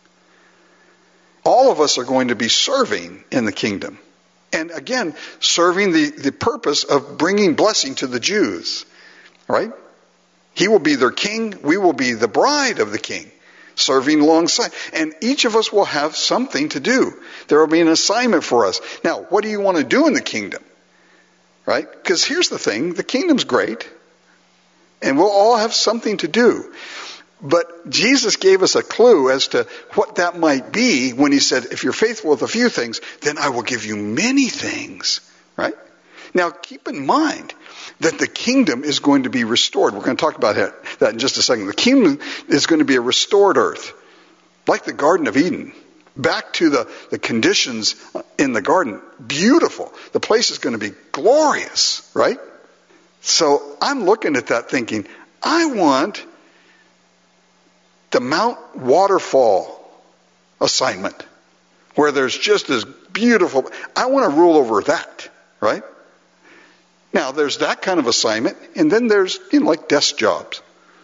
All of us are going to be serving in the kingdom. And again, serving the purpose of bringing blessing to the Jews. Right? He will be their king. We will be the bride of the king. Serving alongside. And each of us will have something to do. There will be an assignment for us. Now, what do you want to do in the kingdom? Right? Because here's the thing, the kingdom's great, and we'll all have something to do. But Jesus gave us a clue as to what that might be when he said, if you're faithful with a few things, then I will give you many things. Right? Now, keep in mind that the kingdom is going to be restored. We're going to talk about that in just a second. The kingdom is going to be a restored earth, like the Garden of Eden. Back to the conditions in the garden. Beautiful. The place is going to be glorious, right? So I'm looking at that thinking, I want the Mount Waterfall assignment where there's just this beautiful, I want to rule over that, right? Now there's that kind of assignment, and then there's, like desk jobs.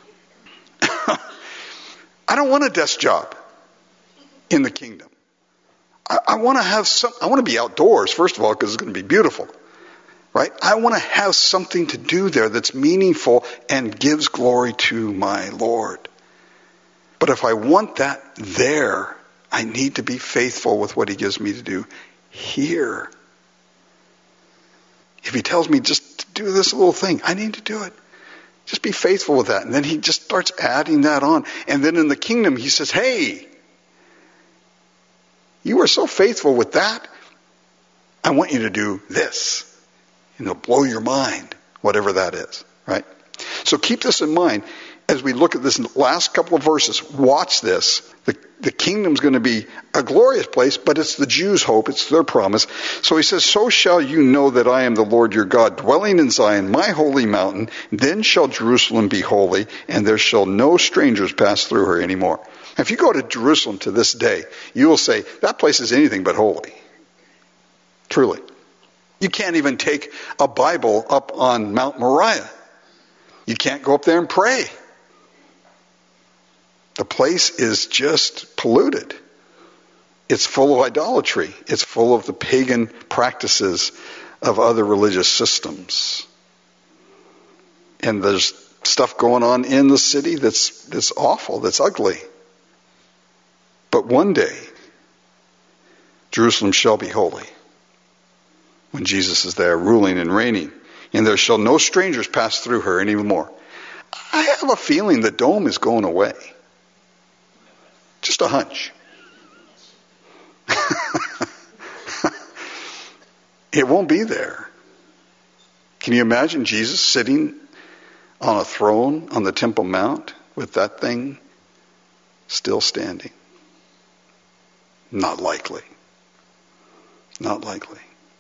I don't want a desk job in the kingdom. I want to have I want to be outdoors, first of all, because it's going to be beautiful. Right? I want to have something to do there that's meaningful and gives glory to my Lord. But if I want that there, I need to be faithful with what he gives me to do here. If he tells me just to do this little thing, I need to do it. Just be faithful with that. And then he just starts adding that on. And then in the kingdom, he says, hey, you are so faithful with that, I want you to do this. And it'll blow your mind, whatever that is, right? So keep this in mind as we look at this last couple of verses. Watch this. The kingdom's going to be a glorious place, but it's the Jews' hope. It's their promise. So he says, so shall you know that I am the Lord your God, dwelling in Zion, my holy mountain. Then shall Jerusalem be holy, and there shall no strangers pass through her anymore. If you go to Jerusalem to this day, you will say, that place is anything but holy. Truly. You can't even take a Bible up on Mount Moriah. You can't go up there and pray. The place is just polluted. It's full of idolatry. It's full of the pagan practices of other religious systems. And there's stuff going on in the city that's awful, that's ugly. But one day, Jerusalem shall be holy when Jesus is there ruling and reigning. And there shall no strangers pass through her anymore. I have a feeling the dome is going away. Just a hunch. It won't be there. Can you imagine Jesus sitting on a throne on the Temple Mount with that thing still standing? Not likely. Not likely.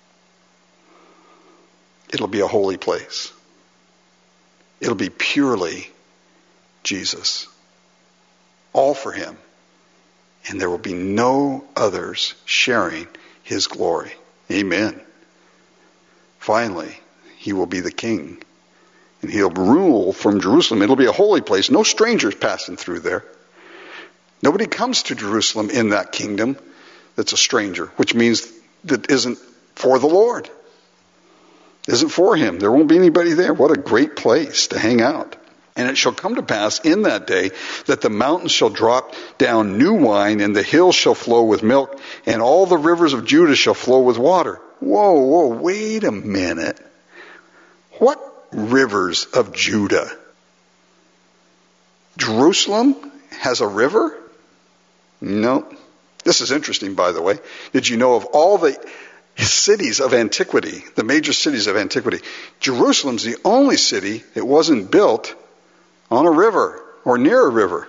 It'll be a holy place. It'll be purely Jesus. All for him. And there will be no others sharing his glory. Amen. Finally, he will be the king. And he'll rule from Jerusalem. It'll be a holy place. No strangers passing through there. Nobody comes to Jerusalem in that kingdom that's a stranger, which means that isn't for the Lord. Isn't for him. There won't be anybody there. What a great place to hang out. And it shall come to pass in that day that the mountains shall drop down new wine, and the hills shall flow with milk, and all the rivers of Judah shall flow with water. Whoa, wait a minute. What rivers of Judah? Jerusalem has a river? No. This is interesting, by the way. Did you know of all the cities of antiquity, the major cities of antiquity, Jerusalem's the only city that wasn't built on a river or near a river.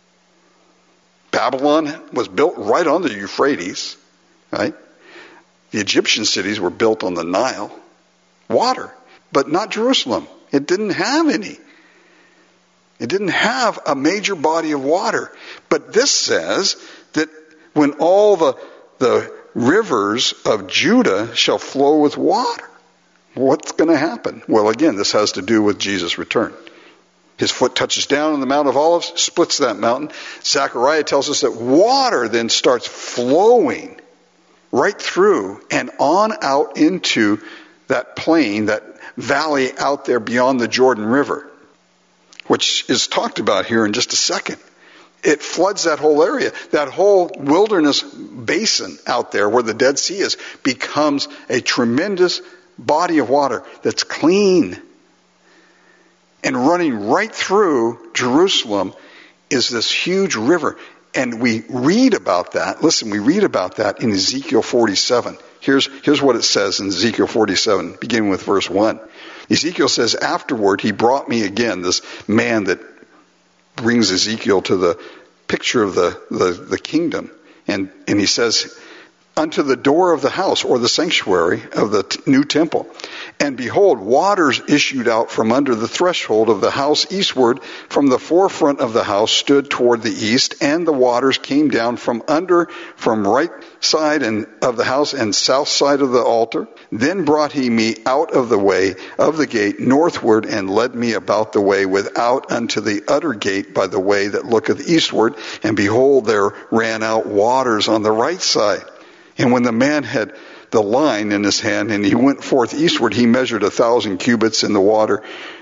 Babylon was built right on the Euphrates, right? The Egyptian cities were built on the Nile. Water, but not Jerusalem. It didn't have any. It didn't have a major body of water. But this says that when all the rivers of Judah shall flow with water, what's going to happen? Well, again, this has to do with Jesus' return. His foot touches down on the Mount of Olives, splits that mountain. Zechariah tells us that water then starts flowing right through and on out into that plain, that valley out there beyond the Jordan River, which is talked about here in just a second. It floods that whole area. That whole wilderness basin out there where the Dead Sea is becomes a tremendous body of water that's clean. And running right through Jerusalem is this huge river. And we read about that. Listen, we read about that in Ezekiel 47. Here's what it says in Ezekiel 47, beginning with verse 1. Ezekiel says, afterward he brought me again, this man that brings Ezekiel to the picture of the kingdom. And he says, unto the door of the house, or the sanctuary of the new temple. And behold, waters issued out from under the threshold of the house eastward. From the forefront of the house stood toward the east, and the waters came down from right side of the house and south side of the altar. Then brought he me out of the way of the gate northward, and led me about the way without unto the utter gate by the way that looketh eastward. And behold, there ran out waters on the right side. And when the man had the line in his hand, and he went forth eastward, he measured 1,000 cubits in the water.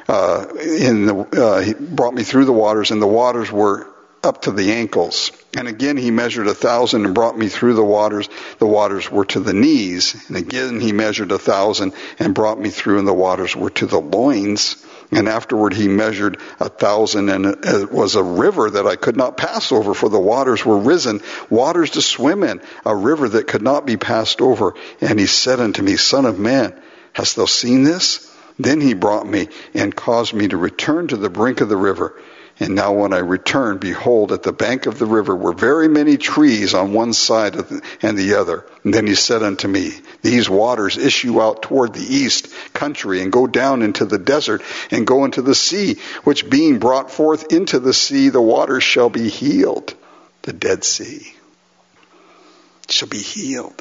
He brought me through the waters, and the waters were up to the ankles. And again he measured 1,000 and brought me through the waters. The waters were to the knees. And again he measured 1,000 and brought me through, and the waters were to the loins. And afterward he measured 1,000, and it was a river that I could not pass over, for the waters were risen, waters to swim in, a river that could not be passed over. And he said unto me, Son of man, hast thou seen this? Then he brought me and caused me to return to the brink of the river. And now when I returned, behold, at the bank of the river were very many trees on one side and the other. And then he said unto me, these waters issue out toward the east country, and go down into the desert, and go into the sea, which being brought forth into the sea, the waters shall be healed. the Dead Sea. It shall be healed.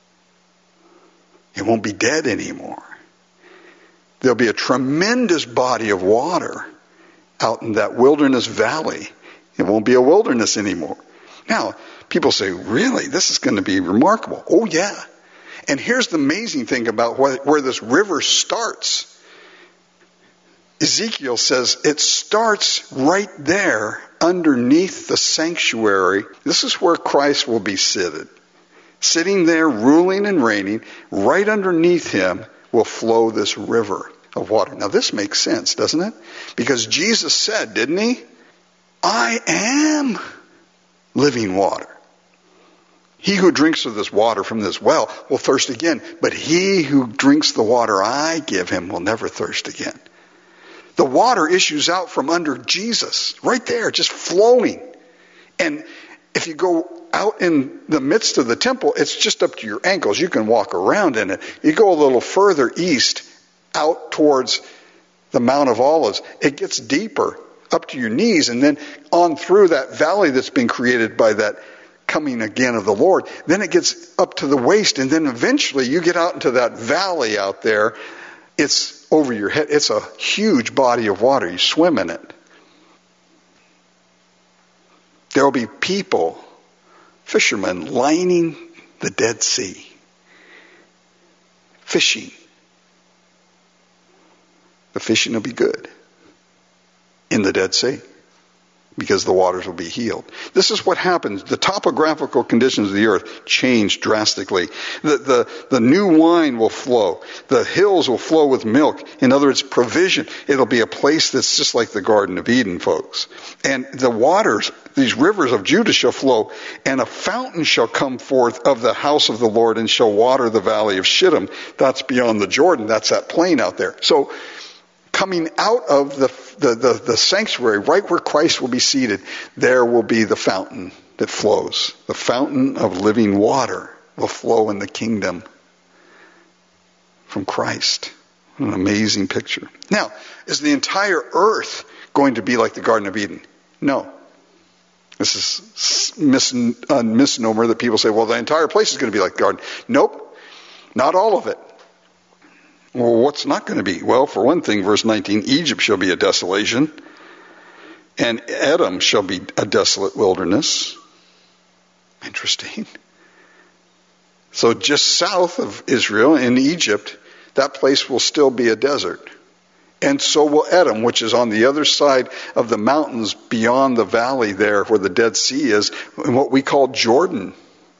It won't be dead anymore. There'll be a tremendous body of water out in that wilderness valley. It won't be a wilderness anymore. Now, people say, really? This is going to be remarkable. Oh, yeah. And here's the amazing thing about where this river starts. Ezekiel says it starts right there underneath the sanctuary. This is where Christ will be seated. Sitting there, ruling and reigning, right underneath him will flow this river of water. Now this makes sense, doesn't it? Because Jesus said, didn't he? I am living water. He who drinks of this water from this well will thirst again, but he who drinks the water I give him will never thirst again. The water issues out from under Jesus, right there, just flowing. And if you go out in the midst of the temple, it's just up to your ankles. You can walk around in it. You go a little further east, out towards the Mount of Olives, it gets deeper, up to your knees, and then on through that valley that's been created by that coming again of the Lord. Then it gets up to the waist, and then eventually you get out into that valley out there. It's over your head. It's a huge body of water. You swim in it. There will be people, fishermen, lining the Dead Sea, fishing. The fishing will be good in the Dead Sea because the waters will be healed. This is what happens. The topographical conditions of the earth change drastically. The new wine will flow. The hills will flow with milk. In other words, provision. It'll be a place that's just like the Garden of Eden, folks. And the waters, these rivers of Judah shall flow, and a fountain shall come forth of the house of the Lord and shall water the valley of Shittim. That's beyond the Jordan. That's that plain out there. So coming out of the sanctuary, right where Christ will be seated, there will be the fountain that flows. The fountain of living water will flow in the kingdom from Christ. An amazing picture. Now, is the entire earth going to be like the Garden of Eden? No. This is a misnomer that people say, well, the entire place is going to be like the garden. Nope, not all of it. Well, what's not going to be? Well, for one thing, verse 19, Egypt shall be a desolation, and Edom shall be a desolate wilderness. Interesting. So just south of Israel, in Egypt, that place will still be a desert. And so will Edom, which is on the other side of the mountains beyond the valley there where the Dead Sea is, in what we call Jordan.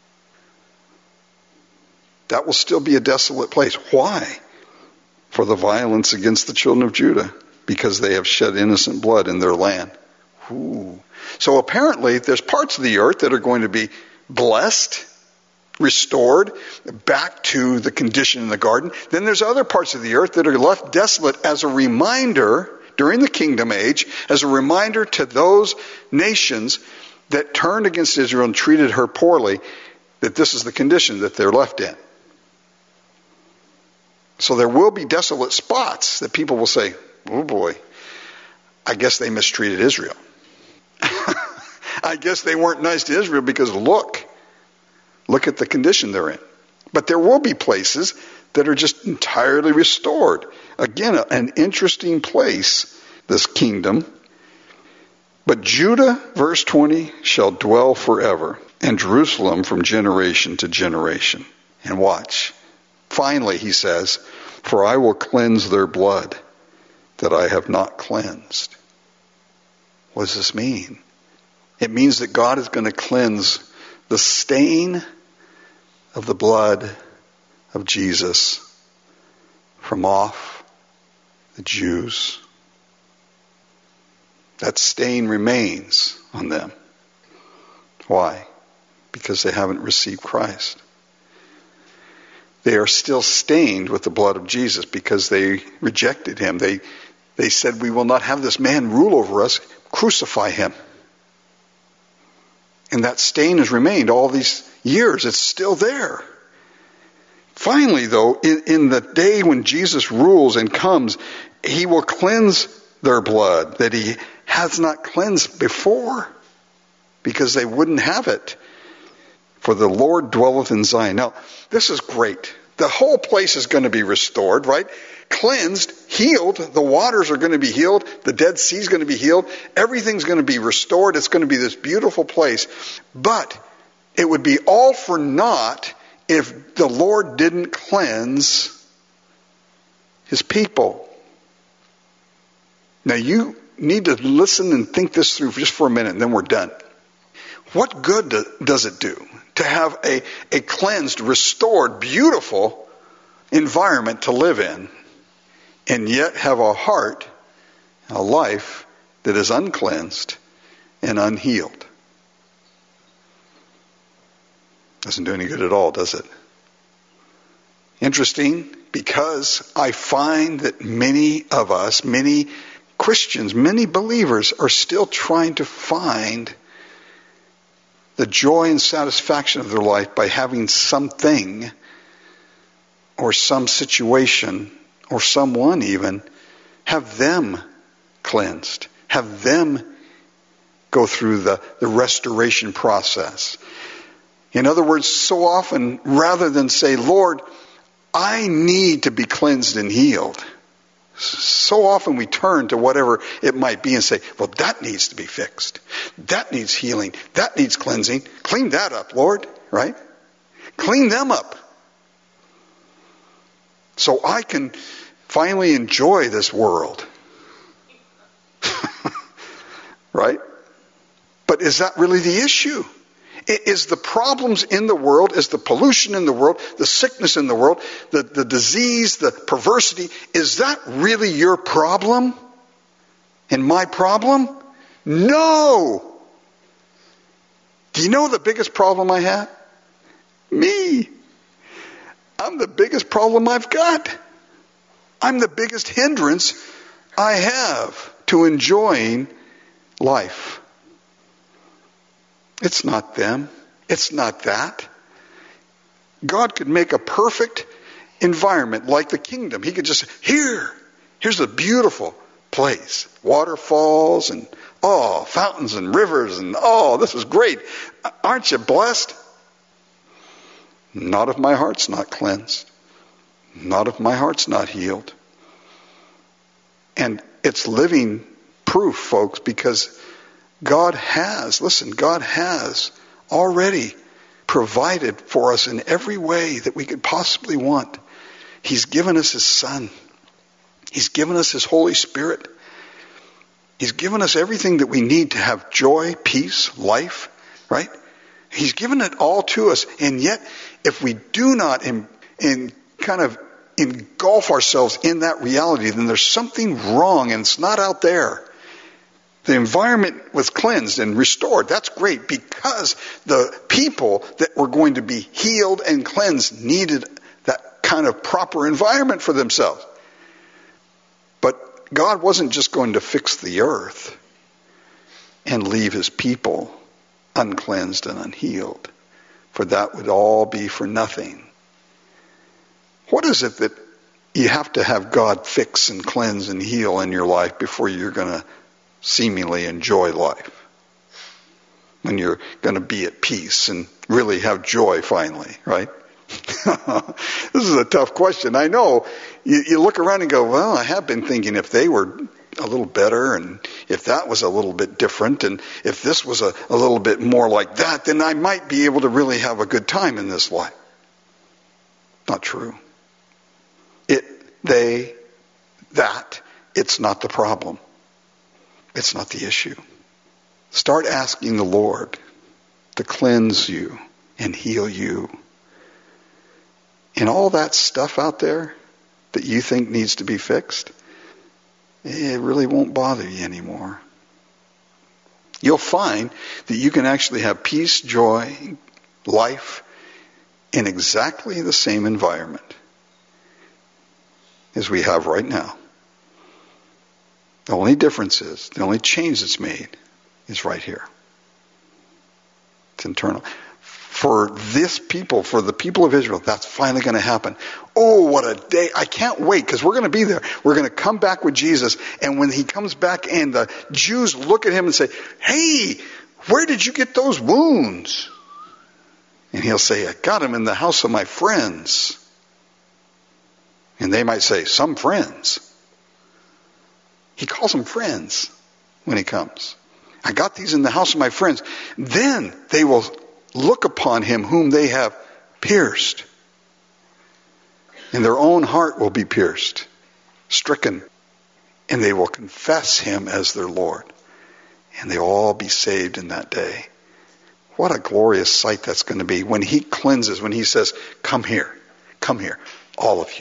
That will still be a desolate place. Why? For the violence against the children of Judah, because they have shed innocent blood in their land. Ooh. So apparently there's parts of the earth that are going to be blessed, restored, back to the condition in the garden. Then there's other parts of the earth that are left desolate as a reminder during the kingdom age, as a reminder to those nations that turned against Israel and treated her poorly, that this is the condition that they're left in. So there will be desolate spots that people will say, oh boy, I guess they mistreated Israel. I guess they weren't nice to Israel because look at the condition they're in. But there will be places that are just entirely restored. Again, an interesting place, this kingdom. But Judah, verse 20, shall dwell forever, and Jerusalem from generation to generation. And watch. Finally, he says, for I will cleanse their blood that I have not cleansed. What does this mean? It means that God is going to cleanse the stain of the blood of Jesus from off the Jews. That stain remains on them. Why? Because they haven't received Christ. They are still stained with the blood of Jesus because they rejected him. They said, we will not have this man rule over us. Crucify him. And that stain has remained all these years. It's still there. Finally, though, in the day when Jesus rules and comes, he will cleanse their blood that he has not cleansed before because they wouldn't have it. For the Lord dwelleth in Zion. Now, this is great. The whole place is going to be restored, right? Cleansed, healed. The waters are going to be healed. The Dead Sea is going to be healed. Everything's going to be restored. It's going to be this beautiful place. But it would be all for naught if the Lord didn't cleanse his people. Now you need to listen and think this through just for a minute, and then we're done. What good does it do to have a cleansed, restored, beautiful environment to live in, and yet have a heart, a life that is uncleansed and unhealed? Doesn't do any good at all, does it? Interesting, because I find that many of us, many Christians, many believers are still trying to find the joy and satisfaction of their life by having something or some situation or someone even have them cleansed, have them go through the restoration process. In other words, so often, rather than say, Lord, I need to be cleansed and healed, so often we turn to whatever it might be and say, well, that needs to be fixed. That needs healing. That needs cleansing. Clean that up, Lord, right? Clean them up so I can finally enjoy this world. Right? But is that really the issue? Is the problems in the world, is the pollution in the world, the sickness in the world, the disease, the perversity, is that really your problem and my problem? No! Do you know the biggest problem I have? Me. I'm the biggest problem I've got. I'm the biggest hindrance I have to enjoying life. It's not them. It's not that. God could make a perfect environment like the kingdom. He could just, here's a beautiful place. Waterfalls and, fountains and rivers and, this is great. Aren't you blessed? Not if my heart's not cleansed. Not if my heart's not healed. And it's living proof, folks, because God has already provided for us in every way that we could possibly want. He's given us his Son. He's given us his Holy Spirit. He's given us everything that we need to have joy, peace, life, right? He's given it all to us. And yet, if we do not kind of engulf ourselves in that reality, then there's something wrong and it's not out there. The environment was cleansed and restored. That's great, because the people that were going to be healed and cleansed needed that kind of proper environment for themselves. But God wasn't just going to fix the earth and leave his people uncleansed and unhealed, for that would all be for nothing. What is it that you have to have God fix and cleanse and heal in your life before you're going to seemingly enjoy life? When you're going to be at peace and really have joy finally, right? This is a tough question. I know you look around and go, well, I have been thinking if they were a little better, and if that was a little bit different, and if this was a little bit more like that, then I might be able to really have a good time in this life. Not true. It's not the problem. It's not the issue. Start asking the Lord to cleanse you and heal you. And all that stuff out there that you think needs to be fixed, it really won't bother you anymore. You'll find that you can actually have peace, joy, life in exactly the same environment as we have right now. The only difference is, the only change that's made is right here. It's internal. For this people, for the people of Israel, that's finally going to happen. Oh, what a day. I can't wait, because we're going to be there. We're going to come back with Jesus. And when he comes back and the Jews look at him and say, hey, where did you get those wounds? And he'll say, I got them in the house of my friends. And they might say, some friends. He calls them friends when he comes. I got these in the house of my friends. Then they will look upon him whom they have pierced. And their own heart will be pierced, stricken. And they will confess him as their Lord. And they'll all be saved in that day. What a glorious sight that's going to be when he cleanses, when he says, come here, all of you.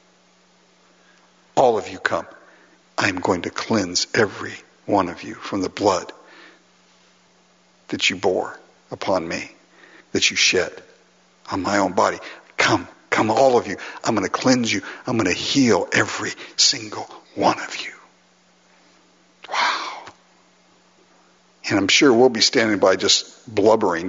All of you come. I'm going to cleanse every one of you from the blood that you bore upon me, that you shed on my own body. Come all of you. I'm going to cleanse you. I'm going to heal every single one of you. Wow. And I'm sure we'll be standing by just blubbering,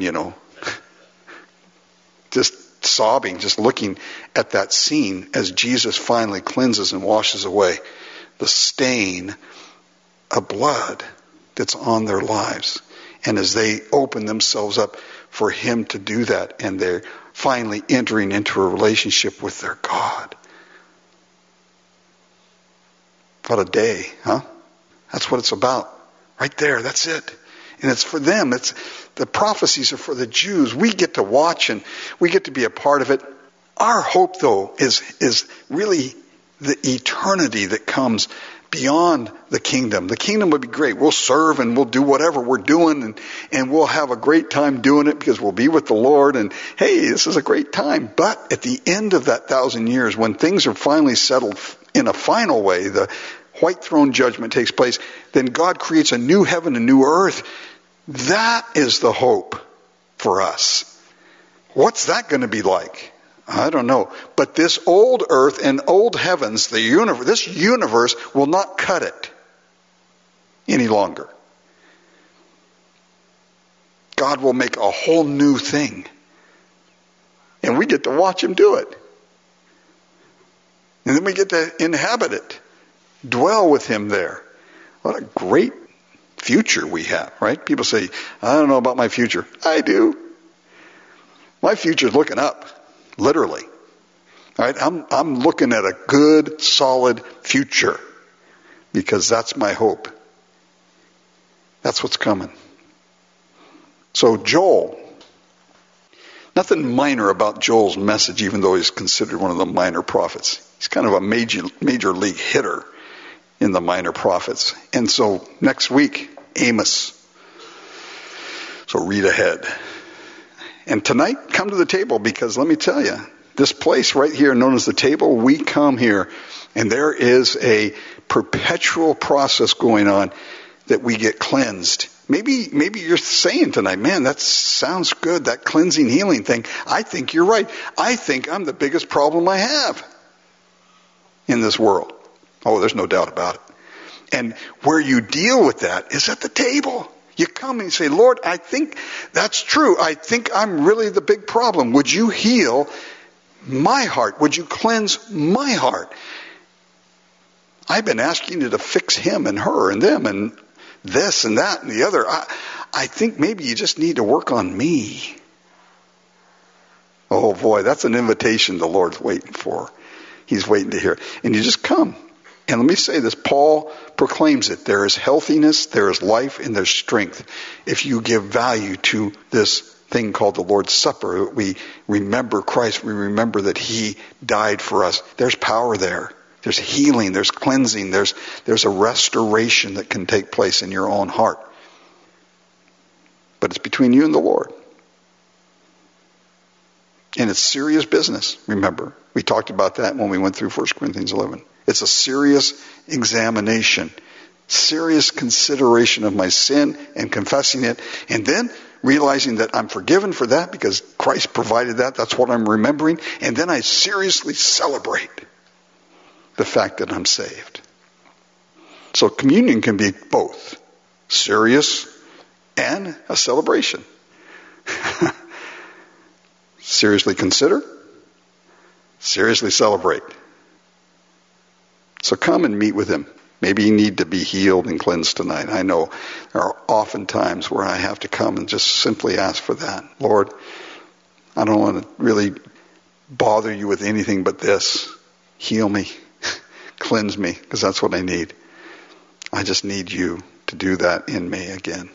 just sobbing, just looking at that scene as Jesus finally cleanses and washes away the stain of blood that's on their lives. And as they open themselves up for him to do that, and they're finally entering into a relationship with their God. What a day, huh? That's what it's about. Right there, that's it. And it's for them. The prophecies are for the Jews. We get to watch and we get to be a part of it. Our hope, though, is really the eternity that comes beyond the kingdom. The kingdom would be great. We'll serve and we'll do whatever we're doing and we'll have a great time doing it because we'll be with the Lord and hey, this is a great time. But at the end of that 1,000 years, when things are finally settled in a final way, the white throne judgment takes place, then God creates a new heaven and new earth. That is the hope for us. What's that going to be like? I don't know. But this old earth and old heavens, this universe will not cut it any longer. God will make a whole new thing. And we get to watch him do it. And then we get to inhabit it. Dwell with him there. What a great future we have, right? People say, I don't know about my future. I do. My future's looking up. Literally. All right? I'm looking at a good, solid future because that's my hope. That's what's coming. So Joel, nothing minor about Joel's message, even though he's considered one of the minor prophets. He's kind of a major league hitter in the minor prophets. And so next week, Amos. So read ahead. And tonight, come to the table because let me tell you, this place right here known as the table, we come here and there is a perpetual process going on that we get cleansed. Maybe you're saying tonight, man, that sounds good, that cleansing, healing thing. I think you're right. I think I'm the biggest problem I have in this world. Oh, there's no doubt about it. And where you deal with that is at the table. You come and you say, Lord, I think that's true. I think I'm really the big problem. Would you heal my heart? Would you cleanse my heart? I've been asking you to fix him and her and them and this and that and the other. I think maybe you just need to work on me. Oh boy, that's an invitation the Lord's waiting for. He's waiting to hear. And you just come. And let me say this, Paul proclaims it. There is healthiness, there is life, and there's strength. If you give value to this thing called the Lord's Supper, we remember Christ, we remember that he died for us. There's power there. There's healing, there's cleansing, there's a restoration that can take place in your own heart. But it's between you and the Lord. And it's serious business, remember. We talked about that when we went through 1 Corinthians 11. It's a serious examination, serious consideration of my sin and confessing it, and then realizing that I'm forgiven for that because Christ provided that. That's what I'm remembering. And then I seriously celebrate the fact that I'm saved. So communion can be both serious and a celebration. Seriously consider, seriously celebrate. So come and meet with him Maybe you need to be healed and cleansed tonight. I know there are often times where I have to come and just simply ask for that. Lord, I don't want to really bother you with anything but this. Heal me, cleanse me, because that's what I need. I just need you to do that in me again.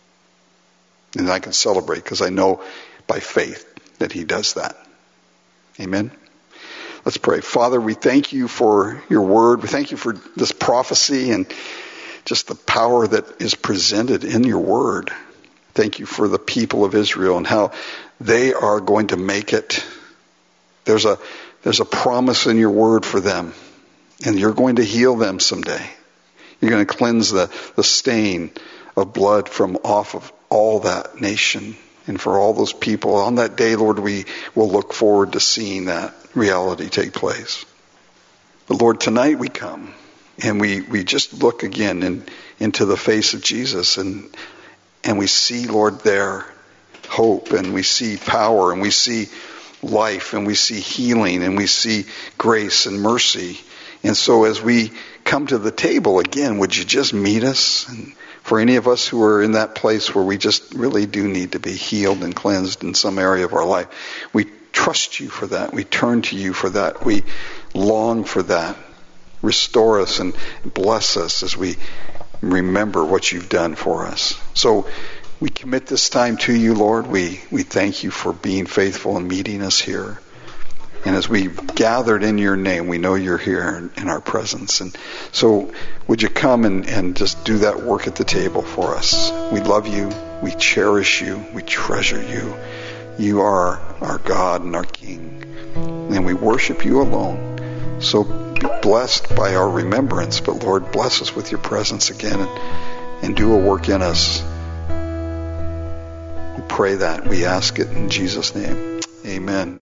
And I can celebrate because I know by faith that he does that. Amen. Let's pray. Father, we thank you for your word. We thank you for this prophecy and just the power that is presented in your word. Thank you for the people of Israel and how they are going to make it. There's a promise in your word for them, and you're going to heal them someday. You're going to cleanse the stain of blood from off of all that nation and for all those people. On that day, Lord, we will look forward to seeing that reality take place. But Lord, tonight we come and we just look again into the face of Jesus and we see, Lord, there hope, and we see power, and we see life, and we see healing, and we see grace and mercy. And so as we come to the table again, would you just meet us? And for any of us who are in that place where we just really do need to be healed and cleansed in some area of our life, we trust you for that. We turn to you for that. We long for that. Restore us and bless us as we remember what you've done for us. So we commit this time to you, Lord. We thank you for being faithful and meeting us here. And as we've gathered in your name, we know you're here in our presence. And so would you come and just do that work at the table for us? We love you. We cherish you. We treasure you. You are our God and our King. And we worship you alone. So be blessed by our remembrance. But Lord, bless us with your presence again and do a work in us. We pray that. We ask it in Jesus' name. Amen.